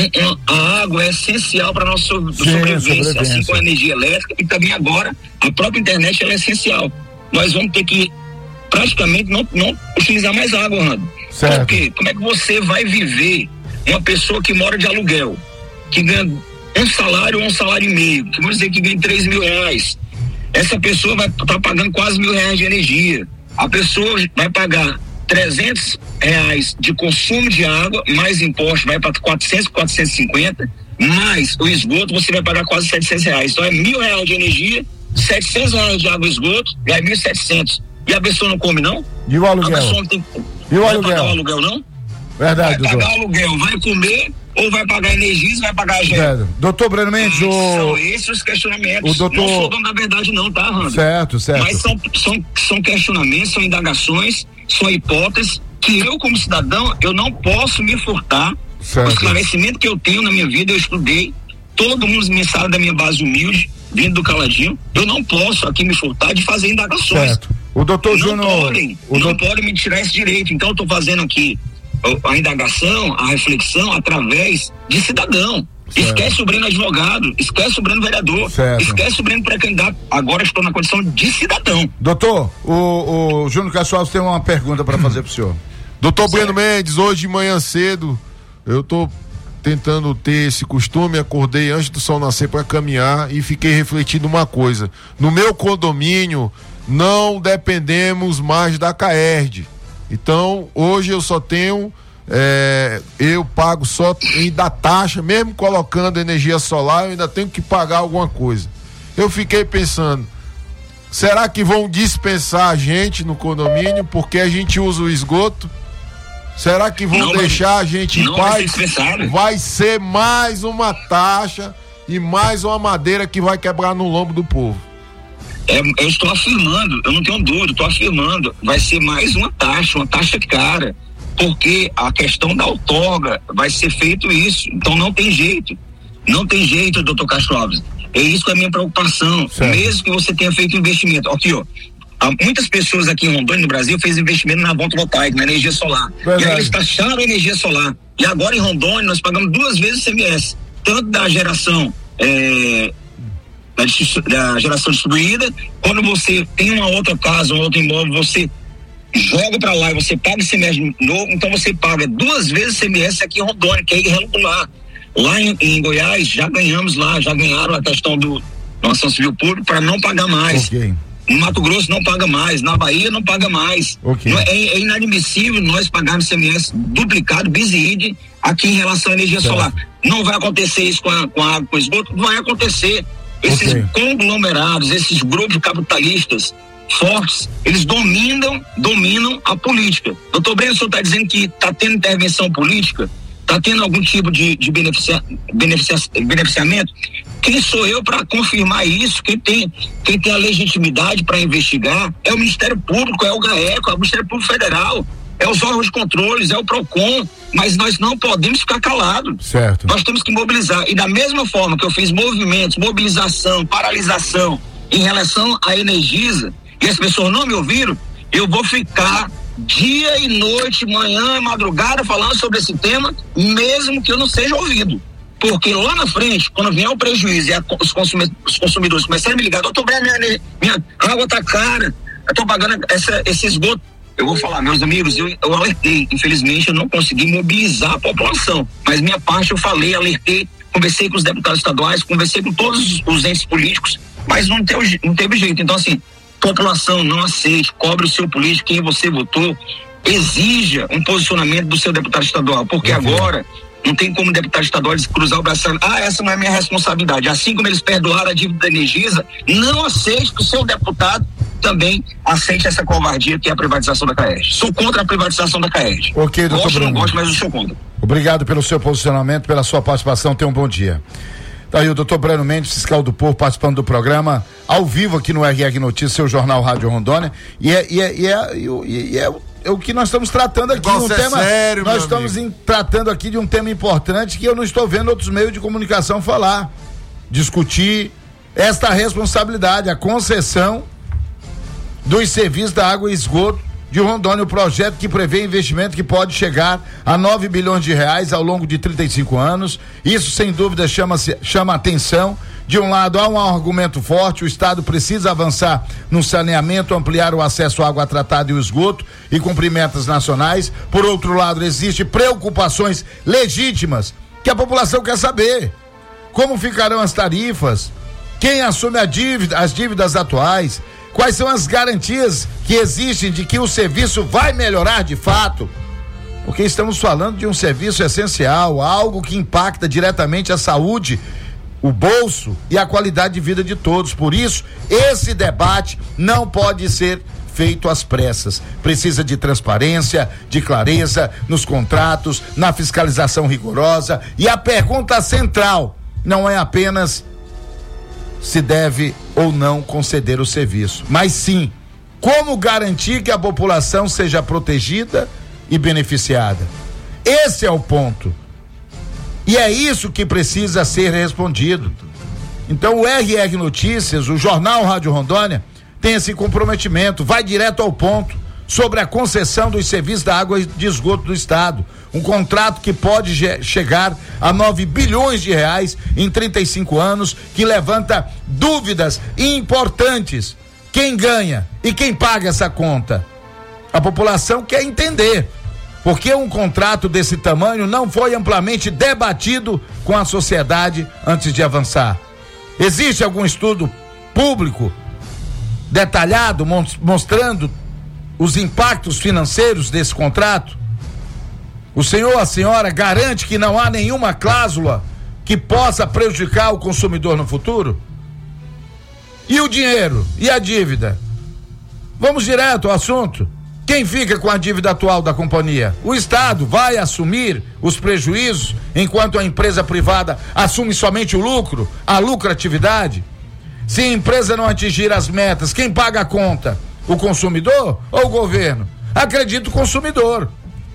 a água é essencial para a nossa sobrevivência, sobrevivência, assim como a energia elétrica, e também agora a própria internet ela é essencial. Nós vamos ter que praticamente não, não utilizar mais água, Rando. Por quê? Como é que você vai viver uma pessoa que mora de aluguel, que ganha um salário ou um salário e meio, que vamos dizer que ganha três mil reais? Essa pessoa vai estar tá pagando quase mil reais de energia. A pessoa vai pagar trezentos reais de consumo de água, mais imposto vai para quatrocentos, quatrocentos e cinquenta, mais o esgoto você vai pagar quase setecentos reais. Então é mil reais de energia, setecentos reais de água e esgoto, e aí mil e setecentos. E a pessoa não come, não? E o aluguel? A pessoa não tem, e o vai aluguel? pagar o aluguel, não? Verdade, vai doutor. pagar o aluguel, vai comer ou vai pagar energia, vai pagar a gel? Doutor Breno Mendes, ah, o... São esses os questionamentos. O doutor... Não sou dono da verdade não, tá, Rando? Certo, certo. Mas são, são, são questionamentos, são indagações, são hipóteses que eu, como cidadão, eu não posso me furtar. Certo. O esclarecimento que eu tenho na minha vida, eu estudei, todo mundo me sabe da minha base humilde, vindo do Caladinho, eu não posso aqui me furtar de fazer indagações. Certo. O doutor Júnior... Não podem, o não doutor... podem me tirar esse direito. Então eu estou fazendo aqui a indagação, a reflexão através de cidadão. Certo. Esquece o Breno advogado, esquece o Breno vereador, certo. Esquece o Breno pré-candidato. Agora estou na condição de cidadão. Doutor, o, o Júnior Castro Alves tem uma pergunta para fazer para o senhor. Doutor Breno Mendes, hoje de manhã cedo, eu estou tentando ter esse costume, acordei antes do sol nascer para caminhar e fiquei refletindo uma coisa. No meu condomínio, não dependemos mais da Caerd. Então, hoje eu só tenho, é, eu pago só ainda taxa, mesmo colocando energia solar, eu ainda tenho que pagar alguma coisa. Eu fiquei pensando, será que vão dispensar a gente no condomínio porque a gente usa o esgoto? Será que vão não, deixar a gente em paz? Vai, vai ser mais uma taxa e mais uma madeira que vai quebrar no lombo do povo. É, eu estou afirmando, eu não tenho dúvida, estou afirmando, vai ser mais uma taxa, uma taxa cara, porque a questão da outorga vai ser feito isso, então não tem jeito, não tem jeito, doutor Castro Alves, é isso que é a minha preocupação, certo. Mesmo que você tenha feito investimento, aqui ó, muitas pessoas aqui em Rondônia, no Brasil, fez investimento na fotovoltaica, na energia solar, verdade. E aí eles taxaram a energia solar, e agora em Rondônia nós pagamos duas vezes o I C M S, tanto da geração é, Da, da geração distribuída, quando você tem uma outra casa, um outro imóvel, você joga para lá e você paga I C M S novo, então você paga duas vezes I C M S aqui em Rondônia, que é irregular. Lá em, em Goiás, já ganhamos lá, já ganharam a questão do da ação civil pública para não pagar mais. Okay. No Mato Grosso não paga mais, na Bahia não paga mais. Okay. É, é inadmissível nós pagarmos I C M S duplicado, bis e id, aqui em relação à energia certo. Solar. Não vai acontecer isso com a, com a água, com o esgoto? Vai acontecer. Esses okay. conglomerados, esses grupos capitalistas fortes, eles dominam, dominam a política. Doutor Breno, o senhor está dizendo que está tendo intervenção política? Está tendo algum tipo de, de beneficia, beneficia, beneficiamento? Quem sou eu para confirmar isso? Quem tem, quem tem a legitimidade para investigar é o Ministério Público, é o GAECO, é o Ministério Público Federal, é os órgãos de controles, é o PROCON, mas nós não podemos ficar calados. Certo. Nós temos que mobilizar. E da mesma forma que eu fiz movimentos, mobilização, paralisação em relação à Energisa, e as pessoas não me ouviram, eu vou ficar dia e noite, manhã e madrugada falando sobre esse tema, mesmo que eu não seja ouvido. Porque lá na frente, quando vier o prejuízo e a, os, consumidores, os consumidores começarem a me ligar, doutor Breno, minha, minha água tá cara, eu tô pagando essa, esse esgoto. Eu vou falar, meus amigos, eu, eu alertei. Infelizmente, eu não consegui mobilizar a população. Mas minha parte eu falei, alertei, conversei com os deputados estaduais, conversei com todos os entes políticos, mas não teve, não teve jeito. Então, assim, população, não aceite, cobre o seu político, quem você votou, exija um posicionamento do seu deputado estadual, porque uhum. agora não tem como deputado estadual cruzar o braço, ah, essa não é minha responsabilidade. Assim como eles perdoaram a dívida da Energisa, não aceite que o seu deputado também aceite essa covardia que é a privatização da CAERJ. Sou contra a privatização da CAERJ. Ok, doutor Gosto ou Bruno. não gosto, mas eu sou contra. Obrigado pelo seu posicionamento, pela sua participação, tenha um bom dia. Tá aí o doutor Breno Mendes, fiscal do povo, participando do programa, ao vivo aqui no R R Notícias, seu jornal Rádio Rondônia, e é, e é, e é, e é, e é, é o que nós estamos tratando aqui, um tema, sério, nós estamos em, tratando aqui de um tema importante que eu não estou vendo outros meios de comunicação falar, discutir esta responsabilidade, a concessão dos serviços da água e esgoto de Rondônia, o projeto que prevê investimento que pode chegar a nove bilhões de reais ao longo de trinta e cinco anos. Isso, sem dúvida, chama, chama atenção. De um lado, há um argumento forte, o Estado precisa avançar no saneamento, ampliar o acesso à água tratada e o esgoto e cumprir metas nacionais. Por outro lado, existem preocupações legítimas que a população quer saber. Como ficarão as tarifas? Quem assume a dívida, as dívidas atuais? Quais são as garantias que existem de que o serviço vai melhorar de fato? Porque estamos falando de um serviço essencial, algo que impacta diretamente a saúde, o bolso e a qualidade de vida de todos. Por isso, esse debate não pode ser feito às pressas. Precisa de transparência, de clareza nos contratos, na fiscalização rigorosa. E a pergunta central não é apenas se deve ou não conceder o serviço, mas sim, como garantir que a população seja protegida e beneficiada. Esse é o ponto. E é isso que precisa ser respondido. Então o R R Notícias, o jornal Rádio Rondônia, tem esse comprometimento, vai direto ao ponto sobre a concessão dos serviços da água e de esgoto do Estado. Um contrato que pode chegar a nove bilhões de reais em trinta e cinco anos, que levanta dúvidas importantes. Quem ganha e quem paga essa conta? A população quer entender, porque um contrato desse tamanho não foi amplamente debatido com a sociedade antes de avançar. Existe algum estudo público detalhado mostrando os impactos financeiros desse contrato? O senhor ou a senhora garante que não há nenhuma cláusula que possa prejudicar o consumidor no futuro? E o dinheiro? E a dívida? Vamos direto ao assunto. Quem fica com a dívida atual da companhia? O Estado vai assumir os prejuízos enquanto a empresa privada assume somente o lucro, a lucratividade? Se a empresa não atingir as metas, quem paga a conta? O consumidor ou o governo? Acredito, o consumidor.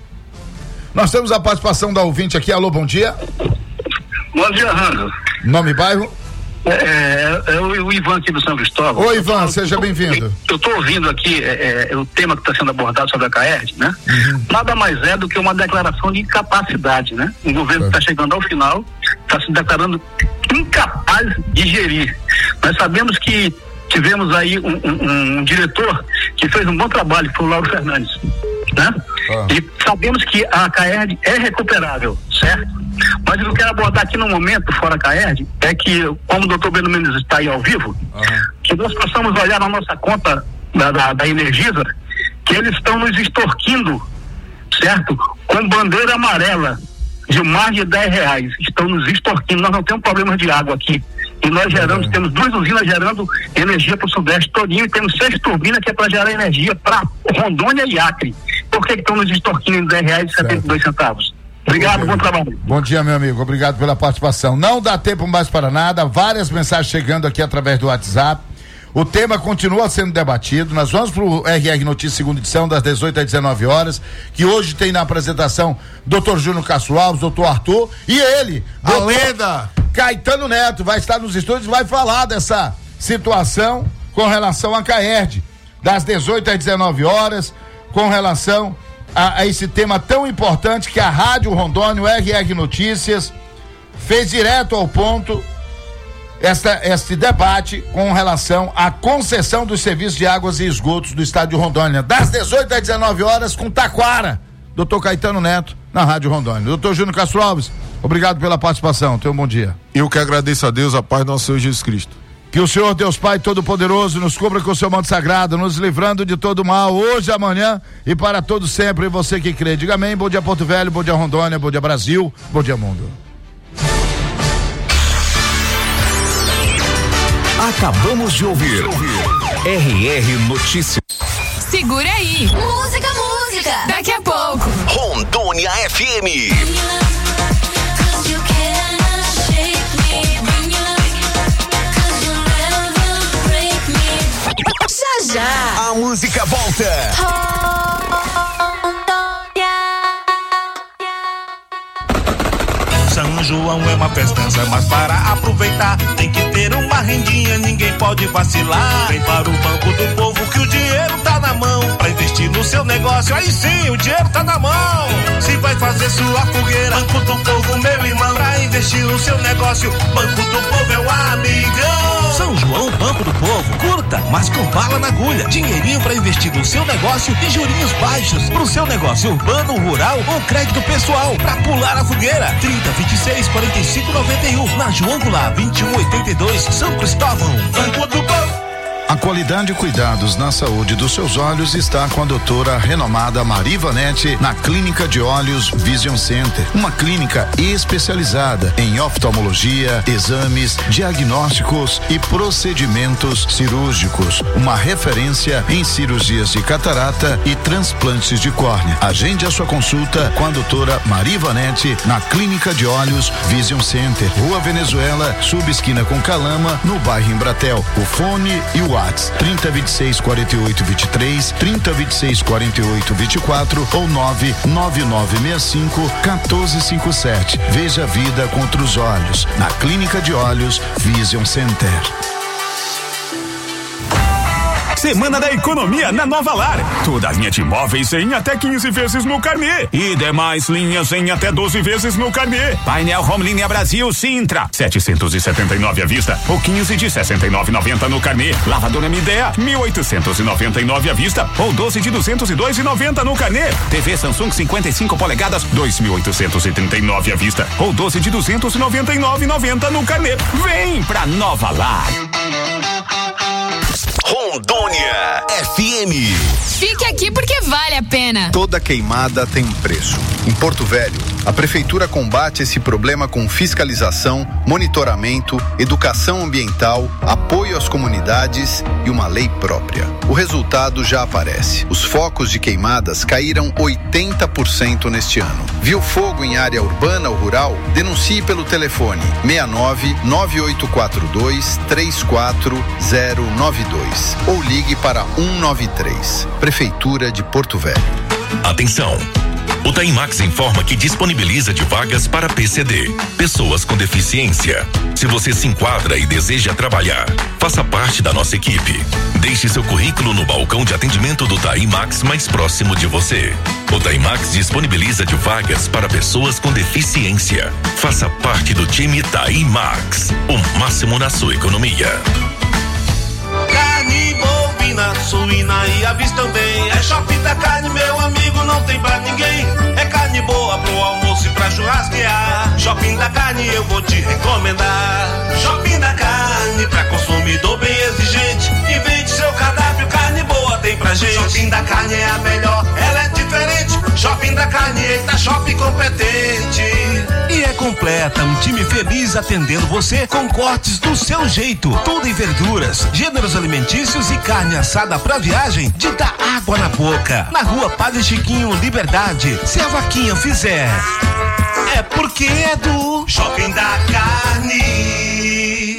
Nós temos a participação da ouvinte aqui. Alô, bom dia. Bom dia, Rando. Nome e bairro? É, é, é o, o Ivan aqui do São Cristóvão. Oi, Ivan, tô, seja bem-vindo. Eu estou ouvindo aqui é, é, o tema que está sendo abordado sobre a CAERJ, né? Uhum. Nada mais é do que uma declaração de incapacidade, né? O governo está é. chegando ao final, está se declarando incapaz de gerir. Nós sabemos que tivemos aí um, um, um diretor que fez um bom trabalho, que foi o Lauro Fernandes, né? Ah. E sabemos que a CAERJ é recuperável, certo? Mas o que eu quero abordar aqui no momento, fora a CAERJ, é que, como o doutor Breno Mendes está aí ao vivo, ah. que nós possamos olhar na nossa conta da, da, da Energisa, que eles estão nos extorquindo, certo? Com bandeira amarela de mais de dez reais. Estão nos extorquindo. Nós não temos problemas de água aqui. E nós geramos, é. temos duas usinas gerando energia para o Sudeste todinho e temos seis turbinas que é para gerar energia para Rondônia e Acre. Por que estão nos extorquindo em dez reais e setenta e dois centavos? Obrigado, bom trabalho. Bom dia, meu amigo. Obrigado pela participação. Não dá tempo mais para nada. Várias mensagens chegando aqui através do WhatsApp. O tema continua sendo debatido. Nós vamos para o R R Notícias, segunda edição, das dezoito às dezenove horas, que hoje tem na apresentação doutor Júnior Castro Alves, doutor Arthur, e ele, a lenda Caetano Neto, vai estar nos estúdios e vai falar dessa situação com relação à CAERJ, das dezoito às dezenove horas, com relação a, a esse tema tão importante que a Rádio Rondônia, o R R Notícias, fez direto ao ponto esta, este debate com relação à concessão dos serviços de águas e esgotos do estado de Rondônia, das dezoito às dezenove horas, com Taquara. Doutor Caetano Neto, na Rádio Rondônia. Doutor Júnior Castro Alves, obrigado pela participação. Tenha um bom dia. Eu que agradeço a Deus, a paz do nosso Senhor Jesus Cristo. Que o Senhor, Deus Pai Todo-Poderoso, nos cubra com o seu manto sagrado, nos livrando de todo mal, hoje, amanhã e para todo sempre. E você que crê, diga amém. Bom dia, Porto Velho, bom dia, Rondônia, bom dia, Brasil, bom dia, mundo. Acabamos de ouvir R R Notícias. Segura aí. Música, música. Daqui a pouco. Rondônia F M. Já já. A música volta. São João é uma festança, mas para aproveitar tem que ter uma rendinha, ninguém pode vacilar. Vem para o Banco do Povo que o dinheiro tá na mão, pra investir no seu negócio, aí sim, o dinheiro tá na mão. Se vai fazer sua fogueira, Banco do Povo, meu irmão, pra investir no seu negócio, Banco do Povo é o amigão. São João, Banco do Povo, curta, mas com bala na agulha, dinheirinho pra investir no seu negócio e jurinhos baixos, pro seu negócio urbano, rural ou crédito pessoal, pra pular a fogueira. Trinta, vinte e seis, quarenta e cinco, noventa e um, na João Goulart, vinte e um, oitenta e dois, São Cristóvão. Banco do Povo. A qualidade e cuidados na saúde dos seus olhos está com a doutora renomada Mariva Nete na Clínica de Olhos Vision Center. Uma clínica especializada em oftalmologia, exames, diagnósticos e procedimentos cirúrgicos. Uma referência em cirurgias de catarata e transplantes de córnea. Agende a sua consulta com a doutora Mariva Nete na Clínica de Olhos Vision Center. Rua Venezuela, subesquina com Calama, no bairro Embratel. O fone e o trinta, vinte e seis, quarenta e oito, vinte e três, trinta, vinte e seis, quarenta e oito, vinte e quatro ou nove nove nove seis cinco, um quatro cinco sete. Veja a vida contra os olhos na Clínica de Olhos Vision Center. Semana da Economia na Nova Lar. Toda linha de imóveis em até quinze vezes no carnê. E demais linhas em até doze vezes no carnê. Painel Home Linha Brasil Sintra. setecentos e setenta e nove à vista ou quinze de sessenta e nove e noventa no carnê. Lavadora Midea, mil oitocentos e noventa e nove à vista ou doze de duzentos e dois e noventa no carnê. T V Samsung cinquenta e cinco polegadas, dois mil oitocentos e trinta e nove à vista ou doze de duzentos e noventa e nove e noventa no carnê. Vem pra Nova Lar. Rondônia F M. Fique aqui porque vale a pena. Toda queimada tem um preço. Em Porto Velho, a prefeitura combate esse problema com fiscalização, monitoramento, educação ambiental, apoio às comunidades e uma lei própria. O resultado já aparece. Os focos de queimadas caíram oitenta por cento neste ano. Viu fogo em área urbana ou rural? Denuncie pelo telefone seis nove nove oito quatro dois três quatro zero nove dois ou ligue para um nove três. Prefeitura de Porto Velho. Atenção! O Taimax informa que disponibiliza de vagas para P C D, pessoas com deficiência. Se você se enquadra e deseja trabalhar, faça parte da nossa equipe. Deixe seu currículo no balcão de atendimento do Taimax mais próximo de você. O Taimax disponibiliza de vagas para pessoas com deficiência. Faça parte do time Taimax, o máximo na sua economia. Carne bovina, suína e aves também. É Shopping da Carne, meu amigo, não tem pra ninguém. É carne boa pro almoço e pra churrasquear. Shopping da Carne eu vou te recomendar. Shopping da Carne, pra consumidor bem exigente. Invente seu cardápio, carne boa tem pra gente. Shopping da Carne é a melhor, ela é diferente. Shopping da Carne, eita, shopping competente. E é completa, um time feliz atendendo você com cortes do seu jeito. Tudo em verduras, gêneros alimentícios e carne assada pra viagem de dar água na boca. Na rua Padre Chiquinho, Liberdade. Se a vaquinha fizer, é porque é do Shopping da Carne. Precisa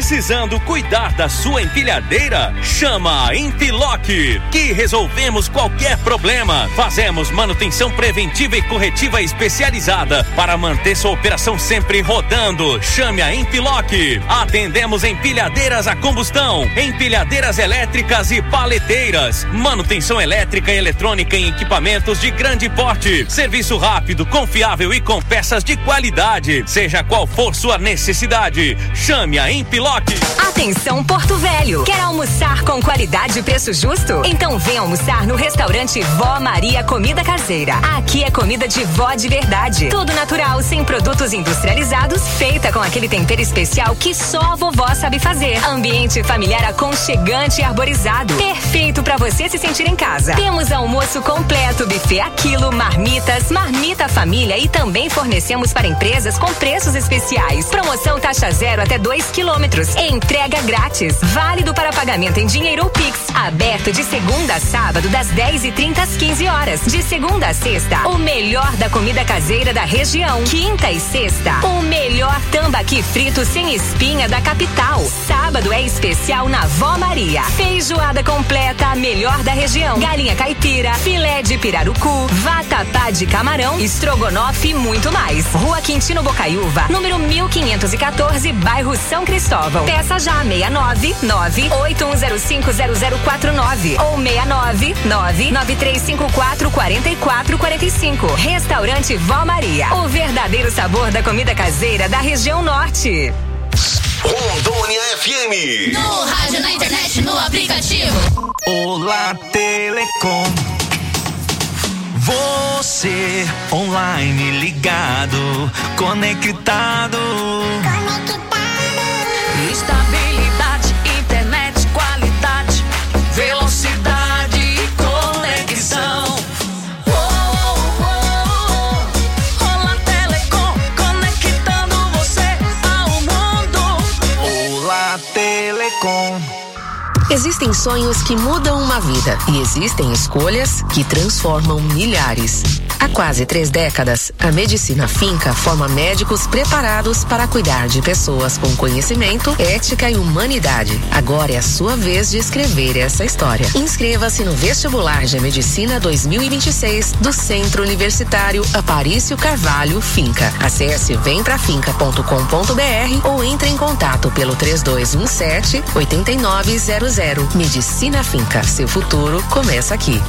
Precisando cuidar da sua empilhadeira? Chama a Empiloc, que resolvemos qualquer problema. Fazemos manutenção preventiva e corretiva especializada para manter sua operação sempre rodando. Chame a Empiloc. Atendemos empilhadeiras a combustão, empilhadeiras elétricas e paleteiras, manutenção elétrica e eletrônica em equipamentos de grande porte, serviço rápido, confiável e com peças de qualidade. Seja qual for sua necessidade, chame a Empiloc. Atenção Porto Velho, quer almoçar com qualidade e preço justo? Então vem almoçar no restaurante Vó Maria Comida Caseira. Aqui é comida de vó de verdade, tudo natural, sem produtos industrializados, feita com aquele tempero especial que só a vovó sabe fazer. Ambiente familiar aconchegante e arborizado, perfeito para você se sentir em casa. Temos almoço completo, buffet a quilo, marmitas, marmita família e também fornecemos para empresas com preços especiais. Promoção taxa zero até dois quilômetros. Entrega grátis. Válido para pagamento em dinheiro ou Pix. Aberto de segunda a sábado, das dez e trinta às quinze horas. De segunda a sexta, o melhor da comida caseira da região. Quinta e sexta, o melhor tambaqui frito sem espinha da capital. Sábado é especial na Vó Maria. Feijoada completa, a melhor da região. Galinha caipira, filé de pirarucu, vatapá de camarão, estrogonofe e muito mais. Rua Quintino Bocaiúva, número mil quinhentos e quatorze, bairro São Cristóvão. Peça já seis nove nove oito um zero cinco zero zero quatro nove ou seis nove nove nove três cinco quatro quatro quatro quatro cinco. Restaurante Vó Maria, o verdadeiro sabor da comida caseira da região norte. Rondônia F M. No rádio, na internet, no aplicativo. Olá Telecom. Você online ligado, conectado. Conectado. Estabilidade, internet, qualidade, velocidade e conexão. Oh, oh, oh. Olá Telecom, conectando você ao mundo. Olá Telecom. Existem sonhos que mudam uma vida e existem escolhas que transformam milhares. Há quase três décadas, a Medicina Finca forma médicos preparados para cuidar de pessoas com conhecimento, ética e humanidade. Agora é a sua vez de escrever essa história. Inscreva-se no Vestibular de Medicina dois mil e vinte e seis do Centro Universitário Aparício Carvalho Finca. Acesse vem pra finca ponto com ponto br ou entre em contato pelo três dois um sete oito nove zero zero. Medicina Finca, seu futuro começa aqui.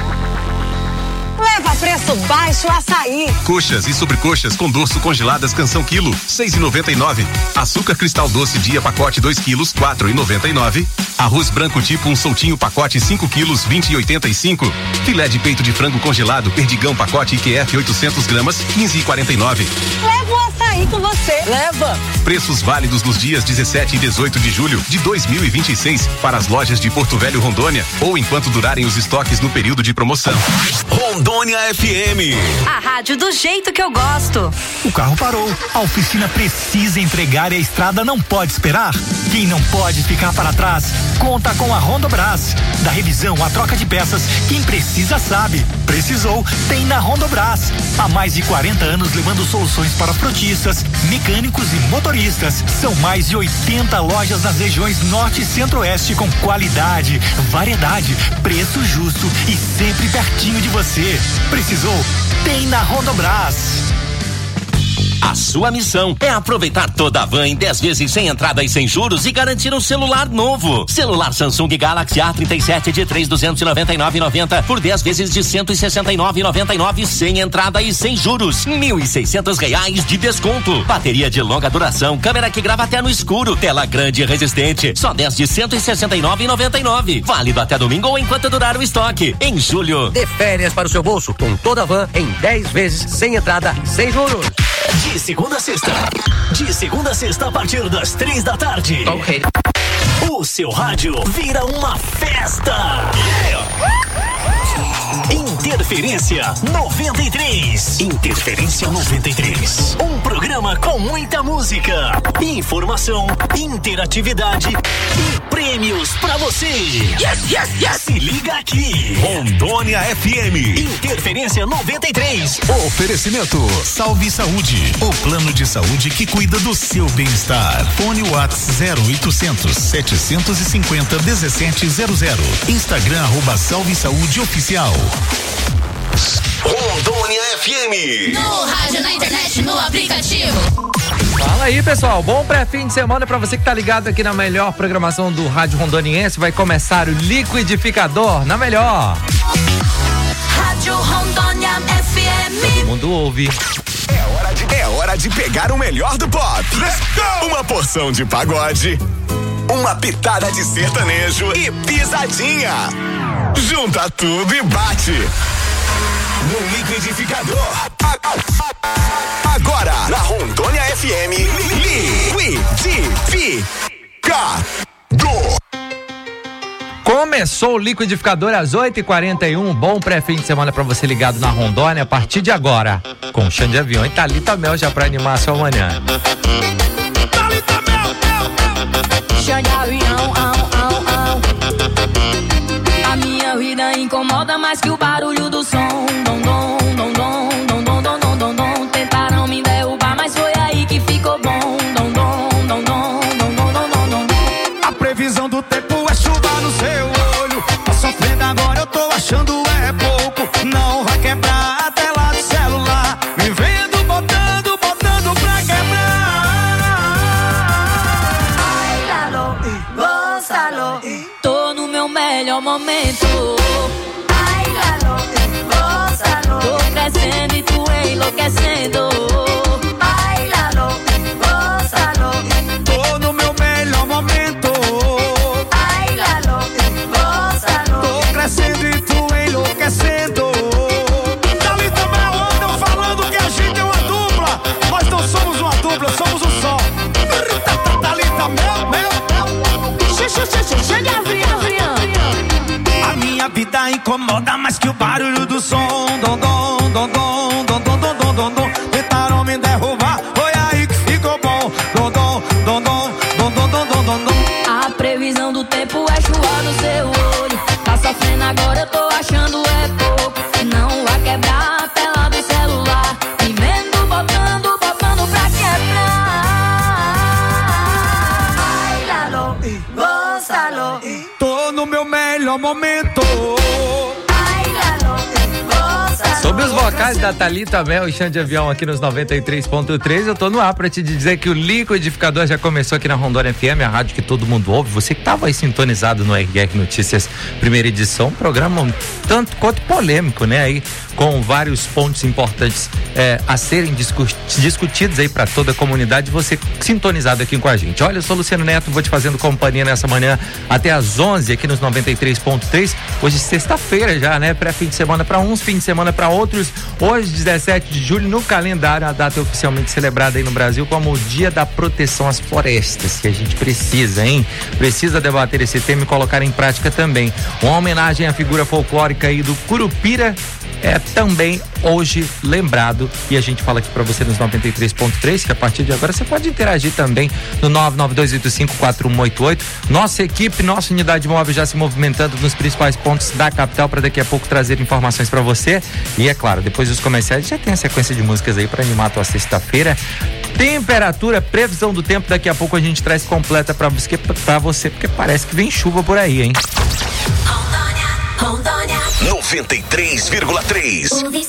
Leva preço baixo açaí. Coxas e sobrecoxas com dorso congeladas canção quilo, seis e noventa e nove. Açúcar cristal doce dia pacote dois quilos, quatro e noventa e nove. Arroz branco tipo um soltinho pacote cinco quilos, vinte e oitenta e cinco. Filé de peito de frango congelado perdigão pacote I Q F oitocentos gramas, quinze e quarenta e nove. Leva o açaí com você. Leva. Preços válidos nos dias dezessete e dezoito de julho de dois mil e vinte e seis para as lojas de Porto Velho, Rondônia, ou enquanto durarem os estoques no período de promoção. Rondônia F M. A rádio do jeito que eu gosto. O carro parou, a oficina precisa entregar e a estrada não pode esperar. Quem não pode ficar para trás, conta com a Rondobras. Da revisão à troca de peças, quem precisa sabe. Precisou, tem na Rondobras. Há mais de quarenta anos levando soluções para frotistas, mecânicos e motoristas. São mais de oitenta lojas nas regiões norte e centro-oeste com qualidade, variedade, preço justo e sempre pertinho de você. Precisou? Tem na Rondobras. A sua missão é aproveitar toda a van em dez vezes sem entrada e sem juros e garantir um celular novo. Celular Samsung Galaxy A trinta e sete de três mil duzentos e noventa e nove reais e noventa por dez vezes de cento e sessenta e nove reais e noventa e nove sem entrada e sem juros. mil e seiscentos reais de desconto. Bateria de longa duração, câmera que grava até no escuro, tela grande e resistente. Só dez de cento e sessenta e nove reais e noventa e nove. Válido até domingo ou enquanto durar o estoque. Em julho. Dê férias para o seu bolso com toda a van em dez vezes sem entrada, sem juros. De segunda a sexta. De segunda a sexta a partir das três da tarde. Ok. O seu rádio vira uma festa. Interferência noventa e três. Interferência noventa e três. Um programa com muita música, informação, interatividade e prêmios pra você. Yes, yes, yes. Se liga aqui. Rondônia F M. Interferência noventa e três. Oferecimento Salve Saúde, o plano de saúde que cuida do seu bem-estar. Fone Whats zero oitocentos, setecentos e cinquenta, dezessete zero zero. Instagram arroba Salve Saúde Oficial. Rondônia F M. No rádio, na internet, no aplicativo. Fala aí, pessoal. Bom pré-fim de semana pra você que tá ligado aqui na melhor programação do rádio rondoniense. Vai começar o Liquidificador na melhor. Rádio Rondônia F M. Todo mundo ouve. É hora de, é hora de pegar o melhor do pop. Let's go! Uma porção de pagode, uma pitada de sertanejo e pisadinha. Junta tudo e bate no Liquidificador. Agora, na Rondônia F M, Liquidificador. Começou o Liquidificador às oito e quarenta e um. Bom pré-fim de semana pra você ligado na Rondônia a partir de agora. Com Xande Avião e Thalita Mel já pra animar a sua manhã. Thalita Mel, Mel, Mel. Xande Avião, au, au, au. A minha vida incomoda mais que o barulho do som. Dom, dom, dom, dom, dom, dom, dom, dom, dom, dom. Tentaram me derrubar, mas foi aí que ficou bom. Dom, dom, dom, dom, dom, dom, dom, dom, dom, dom. A previsão do tempo é chuva no seu olho. Tá sofrendo agora, eu tô achando é pouco. Não vai quebrar a tela do celular. Me vendo botando, botando pra quebrar. Ai, Lalo, gózalo. Tô no meu melhor momento. Ai, Lalo, gózalo. Tô crescendo e tu enlouquecendo. Ai, Lalo, gózalo. Tô no meu melhor momento. Ai, Lalo, gózalo. Tô crescendo e tu enlouquecendo. Thalita Mel, andam falando que a gente é uma dupla. Nós não somos uma dupla, somos um só. Thalita Mel, Mel. Xande Avião. A minha vida incomoda mais que o barulho do som. Dom, dom, dom, dom, dom, dom, dom, dom, dom, dom. Tentaram me derrubar, foi aí que ficou bom. Dom, dom, dom, dom, dom, dom, dom, dom, dom, dom. A previsão do tempo é chuva no seu olho. Tá sofrendo agora, eu tô achando é pouco. Não vai quebrar a tela do celular. Me vendo botando, botando pra quebrar. Ai, Lalo, gózalo. Tô no meu melhor momento. Ai, Lalo, gózalo. Sobre os vocais da Thalita Mel e Xande Avião aqui nos noventa e três ponto três, eu tô no ar pra te dizer que o Liquidificador já começou aqui na Rondônia F M, a rádio que todo mundo ouve. Você que tava aí sintonizado no R R Notícias, primeira edição, programa um tanto quanto polêmico, né? Aí com vários pontos importantes é, a serem discu- discutidos aí pra toda a comunidade, você sintonizado aqui com a gente. Olha, eu sou Luciano Neto, vou te fazendo companhia nessa manhã até às onze aqui nos noventa e três ponto três. Hoje sexta-feira já, né? Pré-fim de semana pra uns, fim de semana pra outros. Hoje, dezessete de julho, no calendário, a data é oficialmente celebrada aí no Brasil como o Dia da Proteção às Florestas, que a gente precisa, hein? Precisa debater esse tema e colocar em prática também. Uma homenagem à figura folclórica aí do Curupira é também hoje lembrado, e a gente fala aqui pra você nos noventa e três ponto três, que a partir de agora você pode interagir também no nove nove dois oito cinco quatro um oito oito. Nossa equipe, nossa unidade móvel já se movimentando nos principais pontos da capital para daqui a pouco trazer informações pra você. E é claro, depois dos comerciais já tem a sequência de músicas aí pra animar a tua sexta-feira. Temperatura, previsão do tempo, daqui a pouco a gente traz completa pra você, pra você, porque parece que vem chuva por aí, hein? Rondônia noventa e três vírgula três.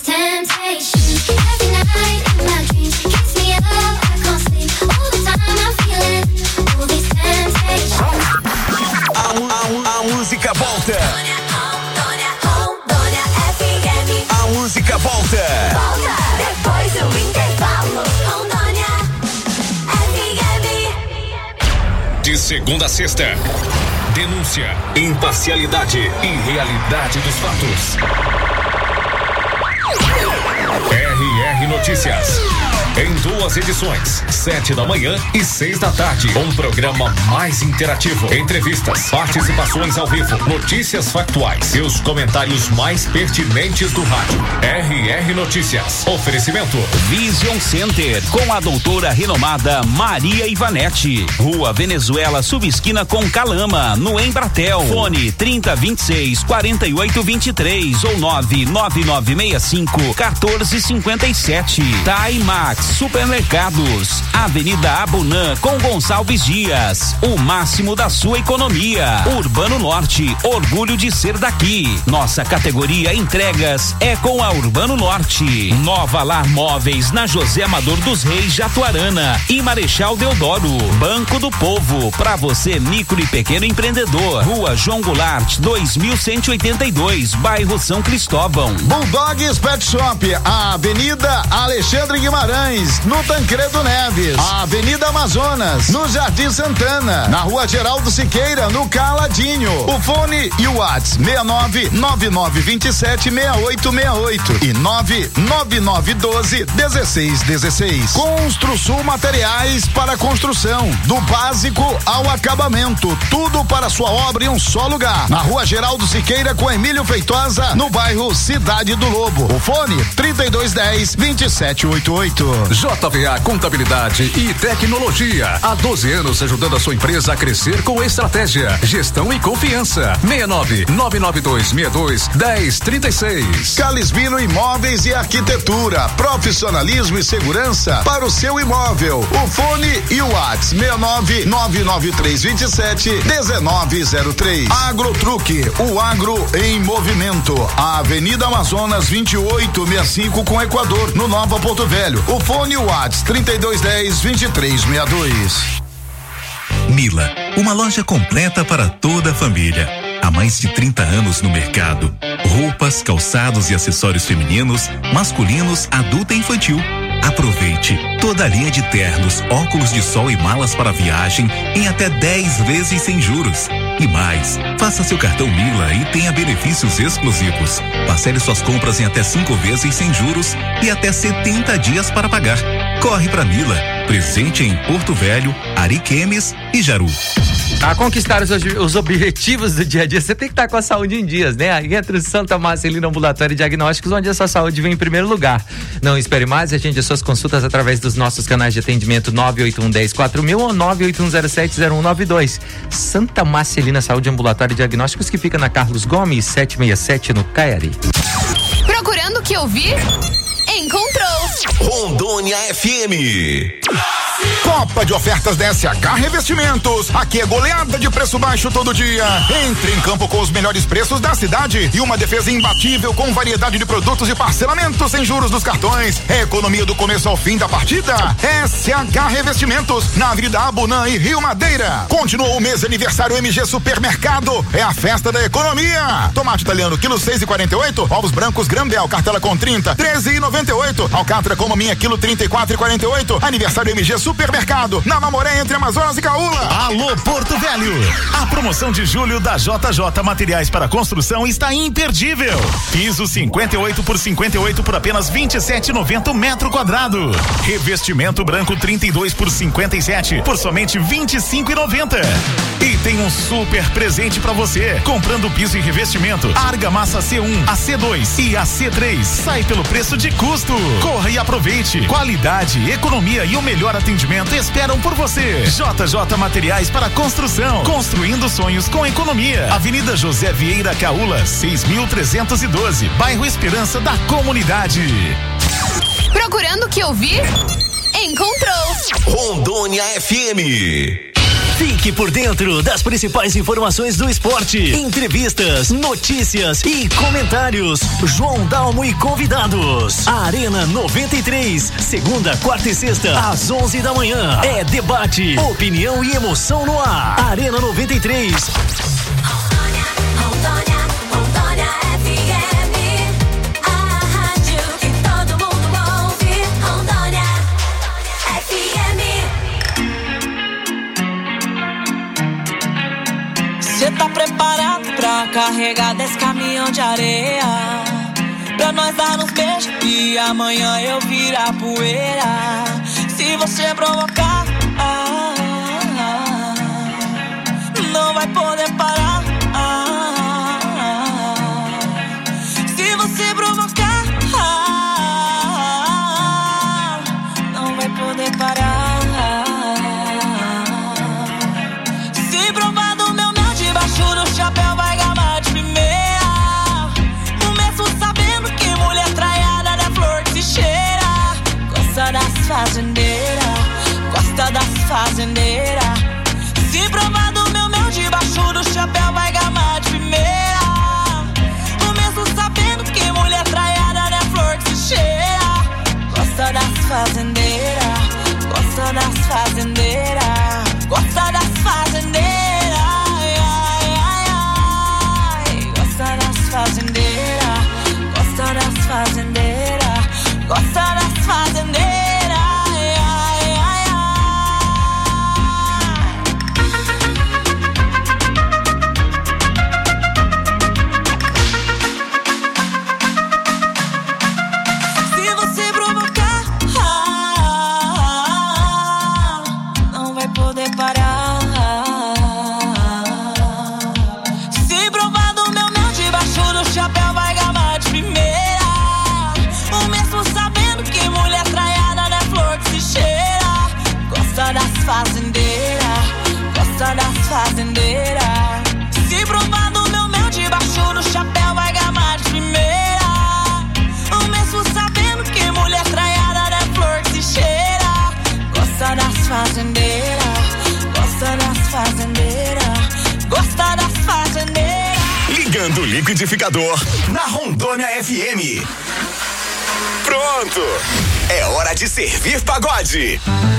A, a, a música volta. Rondônia, Rondônia F M. A música volta. Volta depois do intervalo. Rondônia F M. De segunda a sexta. Denúncia, imparcialidade e realidade dos fatos. R R Notícias. em duas edições, sete da manhã e seis da tarde. Um programa mais interativo, entrevistas, participações ao vivo, notícias factuais e os comentários mais pertinentes do rádio. R R Notícias. Oferecimento Vision Center, com a doutora renomada Maria Ivanete. Rua Venezuela, subesquina com Calama, no Embratel. Fone trinta, vinte e seis, quarenta e oito, vinte e três ou nove nove nove seis cinco, quatorze, cinquenta e sete. Taimax Supermercados, Avenida Abunã com Gonçalves Dias. O máximo da sua economia. Urbano Norte, orgulho de ser daqui. Nossa categoria entregas é com a Urbano Norte. Nova Lar Móveis na José Amador dos Reis, Jatuarana e Marechal Deodoro. Banco do Povo, para você micro e pequeno empreendedor. Rua João Goulart, dois mil cento e oitenta e dois, bairro São Cristóvão. Bulldogs Pet Shop, a Avenida Alexandre Guimarães, no Tancredo Neves, a Avenida Amazonas, no Jardim Santana, na Rua Geraldo Siqueira, no Caladinho. O fone e o WhatsApp seis nove nove nove dois sete seis oito seis oito e nove nove nove um dois um seis um seis. Construsul Materiais para construção, do básico ao acabamento, tudo para sua obra em um só lugar. Na Rua Geraldo Siqueira com Emílio Feitosa, no bairro Cidade do Lobo. O fone trinta e dois dez, vinte e sete oitenta e oito. J V A Contabilidade e Tecnologia. Há doze anos ajudando a sua empresa a crescer com estratégia, gestão e confiança. seis nove nove nove dois seis dois um zero três seis. Calisbino Imóveis e Arquitetura. Profissionalismo e segurança para o seu imóvel. O fone e o WhatsApp seis nove nove nove três dois sete um nove zero três. Agrotruque, o agro em movimento. A Avenida Amazonas vinte e oito sessenta e cinco com Equador, no Nova Porto Velho. O fone e o WhatsApp trinta e dois dez, vinte e três sessenta e dois. Mila, uma loja completa para toda a família. Há mais de trinta anos no mercado. Roupas, calçados e acessórios femininos, masculinos, adulto e infantil. Aproveite toda a linha de ternos, óculos de sol e malas para viagem em até dez vezes sem juros. E mais, faça seu cartão Mila e tenha benefícios exclusivos. Parcele suas compras em até cinco vezes sem juros e até setenta dias para pagar. Corre pra Mila, presente em Porto Velho, Ariquemes e Jaru. A conquistar os, os objetivos do dia a dia, você tem que estar com a saúde em dias, né? Aí entra o Santa Marcelina Ambulatório e Diagnósticos, onde a sua saúde vem em primeiro lugar. Não espere mais, agende as suas consultas através dos nossos canais de atendimento nove oito um um zero quatro mil ou nove oito um zero sete zero um nove dois. Santa Marcelina Saúde Ambulatório e Diagnósticos, que fica na Carlos Gomes setecentos e sessenta e sete, no Caiari. Procurando o que ouvir? Encontrou! Rondônia F M. Copa de ofertas da S H Revestimentos. Aqui é goleada de preço baixo todo dia. Entre em campo com os melhores preços da cidade e uma defesa imbatível com variedade de produtos e parcelamentos sem juros dos cartões. É economia do começo ao fim da partida. S H Revestimentos, na Avenida Abunã e Rio Madeira. Continuou o mês de aniversário M G Supermercado. É a festa da economia. Tomate italiano, quilo seis e quarenta e oito. Ovos brancos Grambel, cartela com trinta, treze e noventa e oito. Alcatra com maminha, quilo trinta e quatro e quarenta e oito. Aniversário M G Supermercado, na Mamoré, entre Amazonas e Caúla. Alô Porto Velho, a promoção de julho da J J Materiais para Construção está imperdível. Piso cinquenta e oito por cinquenta e oito por apenas vinte e sete reais e noventa centavos metro quadrado. Revestimento branco trinta e dois por cinquenta e sete por somente vinte e cinco reais e noventa centavos. E tem um super presente para você. Comprando piso e revestimento, argamassa C um, a C dois e a C três sai pelo preço de custo. Corra e aproveite. Qualidade, economia e o melhor atendimento esperam por você. J J Materiais para Construção, construindo sonhos com economia. Avenida José Vieira Caúla, seis mil trezentos e doze, bairro Esperança da Comunidade. Procurando o que ouvir? Encontrou! Rondônia F M. Fique por dentro das principais informações do esporte, entrevistas, notícias e comentários. João Dalmo e convidados. Arena noventa e três, segunda, quarta e sexta, às onze da manhã. É debate, opinião e emoção no ar. Arena noventa e três. Cê tá preparado pra carregar desse caminhão de areia? pra nós dar uns beijos e amanhã eu virar poeira. Se você provocar, ah, ah, não vai poder parar. Ah, ah, se você provocar, ah, não vai poder parar. Se provar do meu mel debaixo do chapéu, vai gamar de primeira. Começo sabendo que mulher traiada não é flor que se cheira. Gosta das fazendeiras, gosta das fazendeiras. Se provar do meu mel debaixo do chapéu, vai gamar de primeira. Começo sabendo que mulher traiada não é flor que se cheira. Gosta das fazendeiras, gosta das fazendeiras, gosta das fazendeiras. Ai, ai, ai, ai. Gosta das fazendeiras, gosta das fazendeiras, gosta das fazendeiras. Fazendeira, gosta das fazendeira. Se provar do meu mel debaixo do chapéu, vai gamar de primeira. O mesmo sabendo que mulher traiada não é flor que se cheira. Gosta das fazendeira, gosta das fazendeira, gosta das fazendeira. Ligando o liquidificador na Rondônia F M. Pronto! É hora de servir pagode.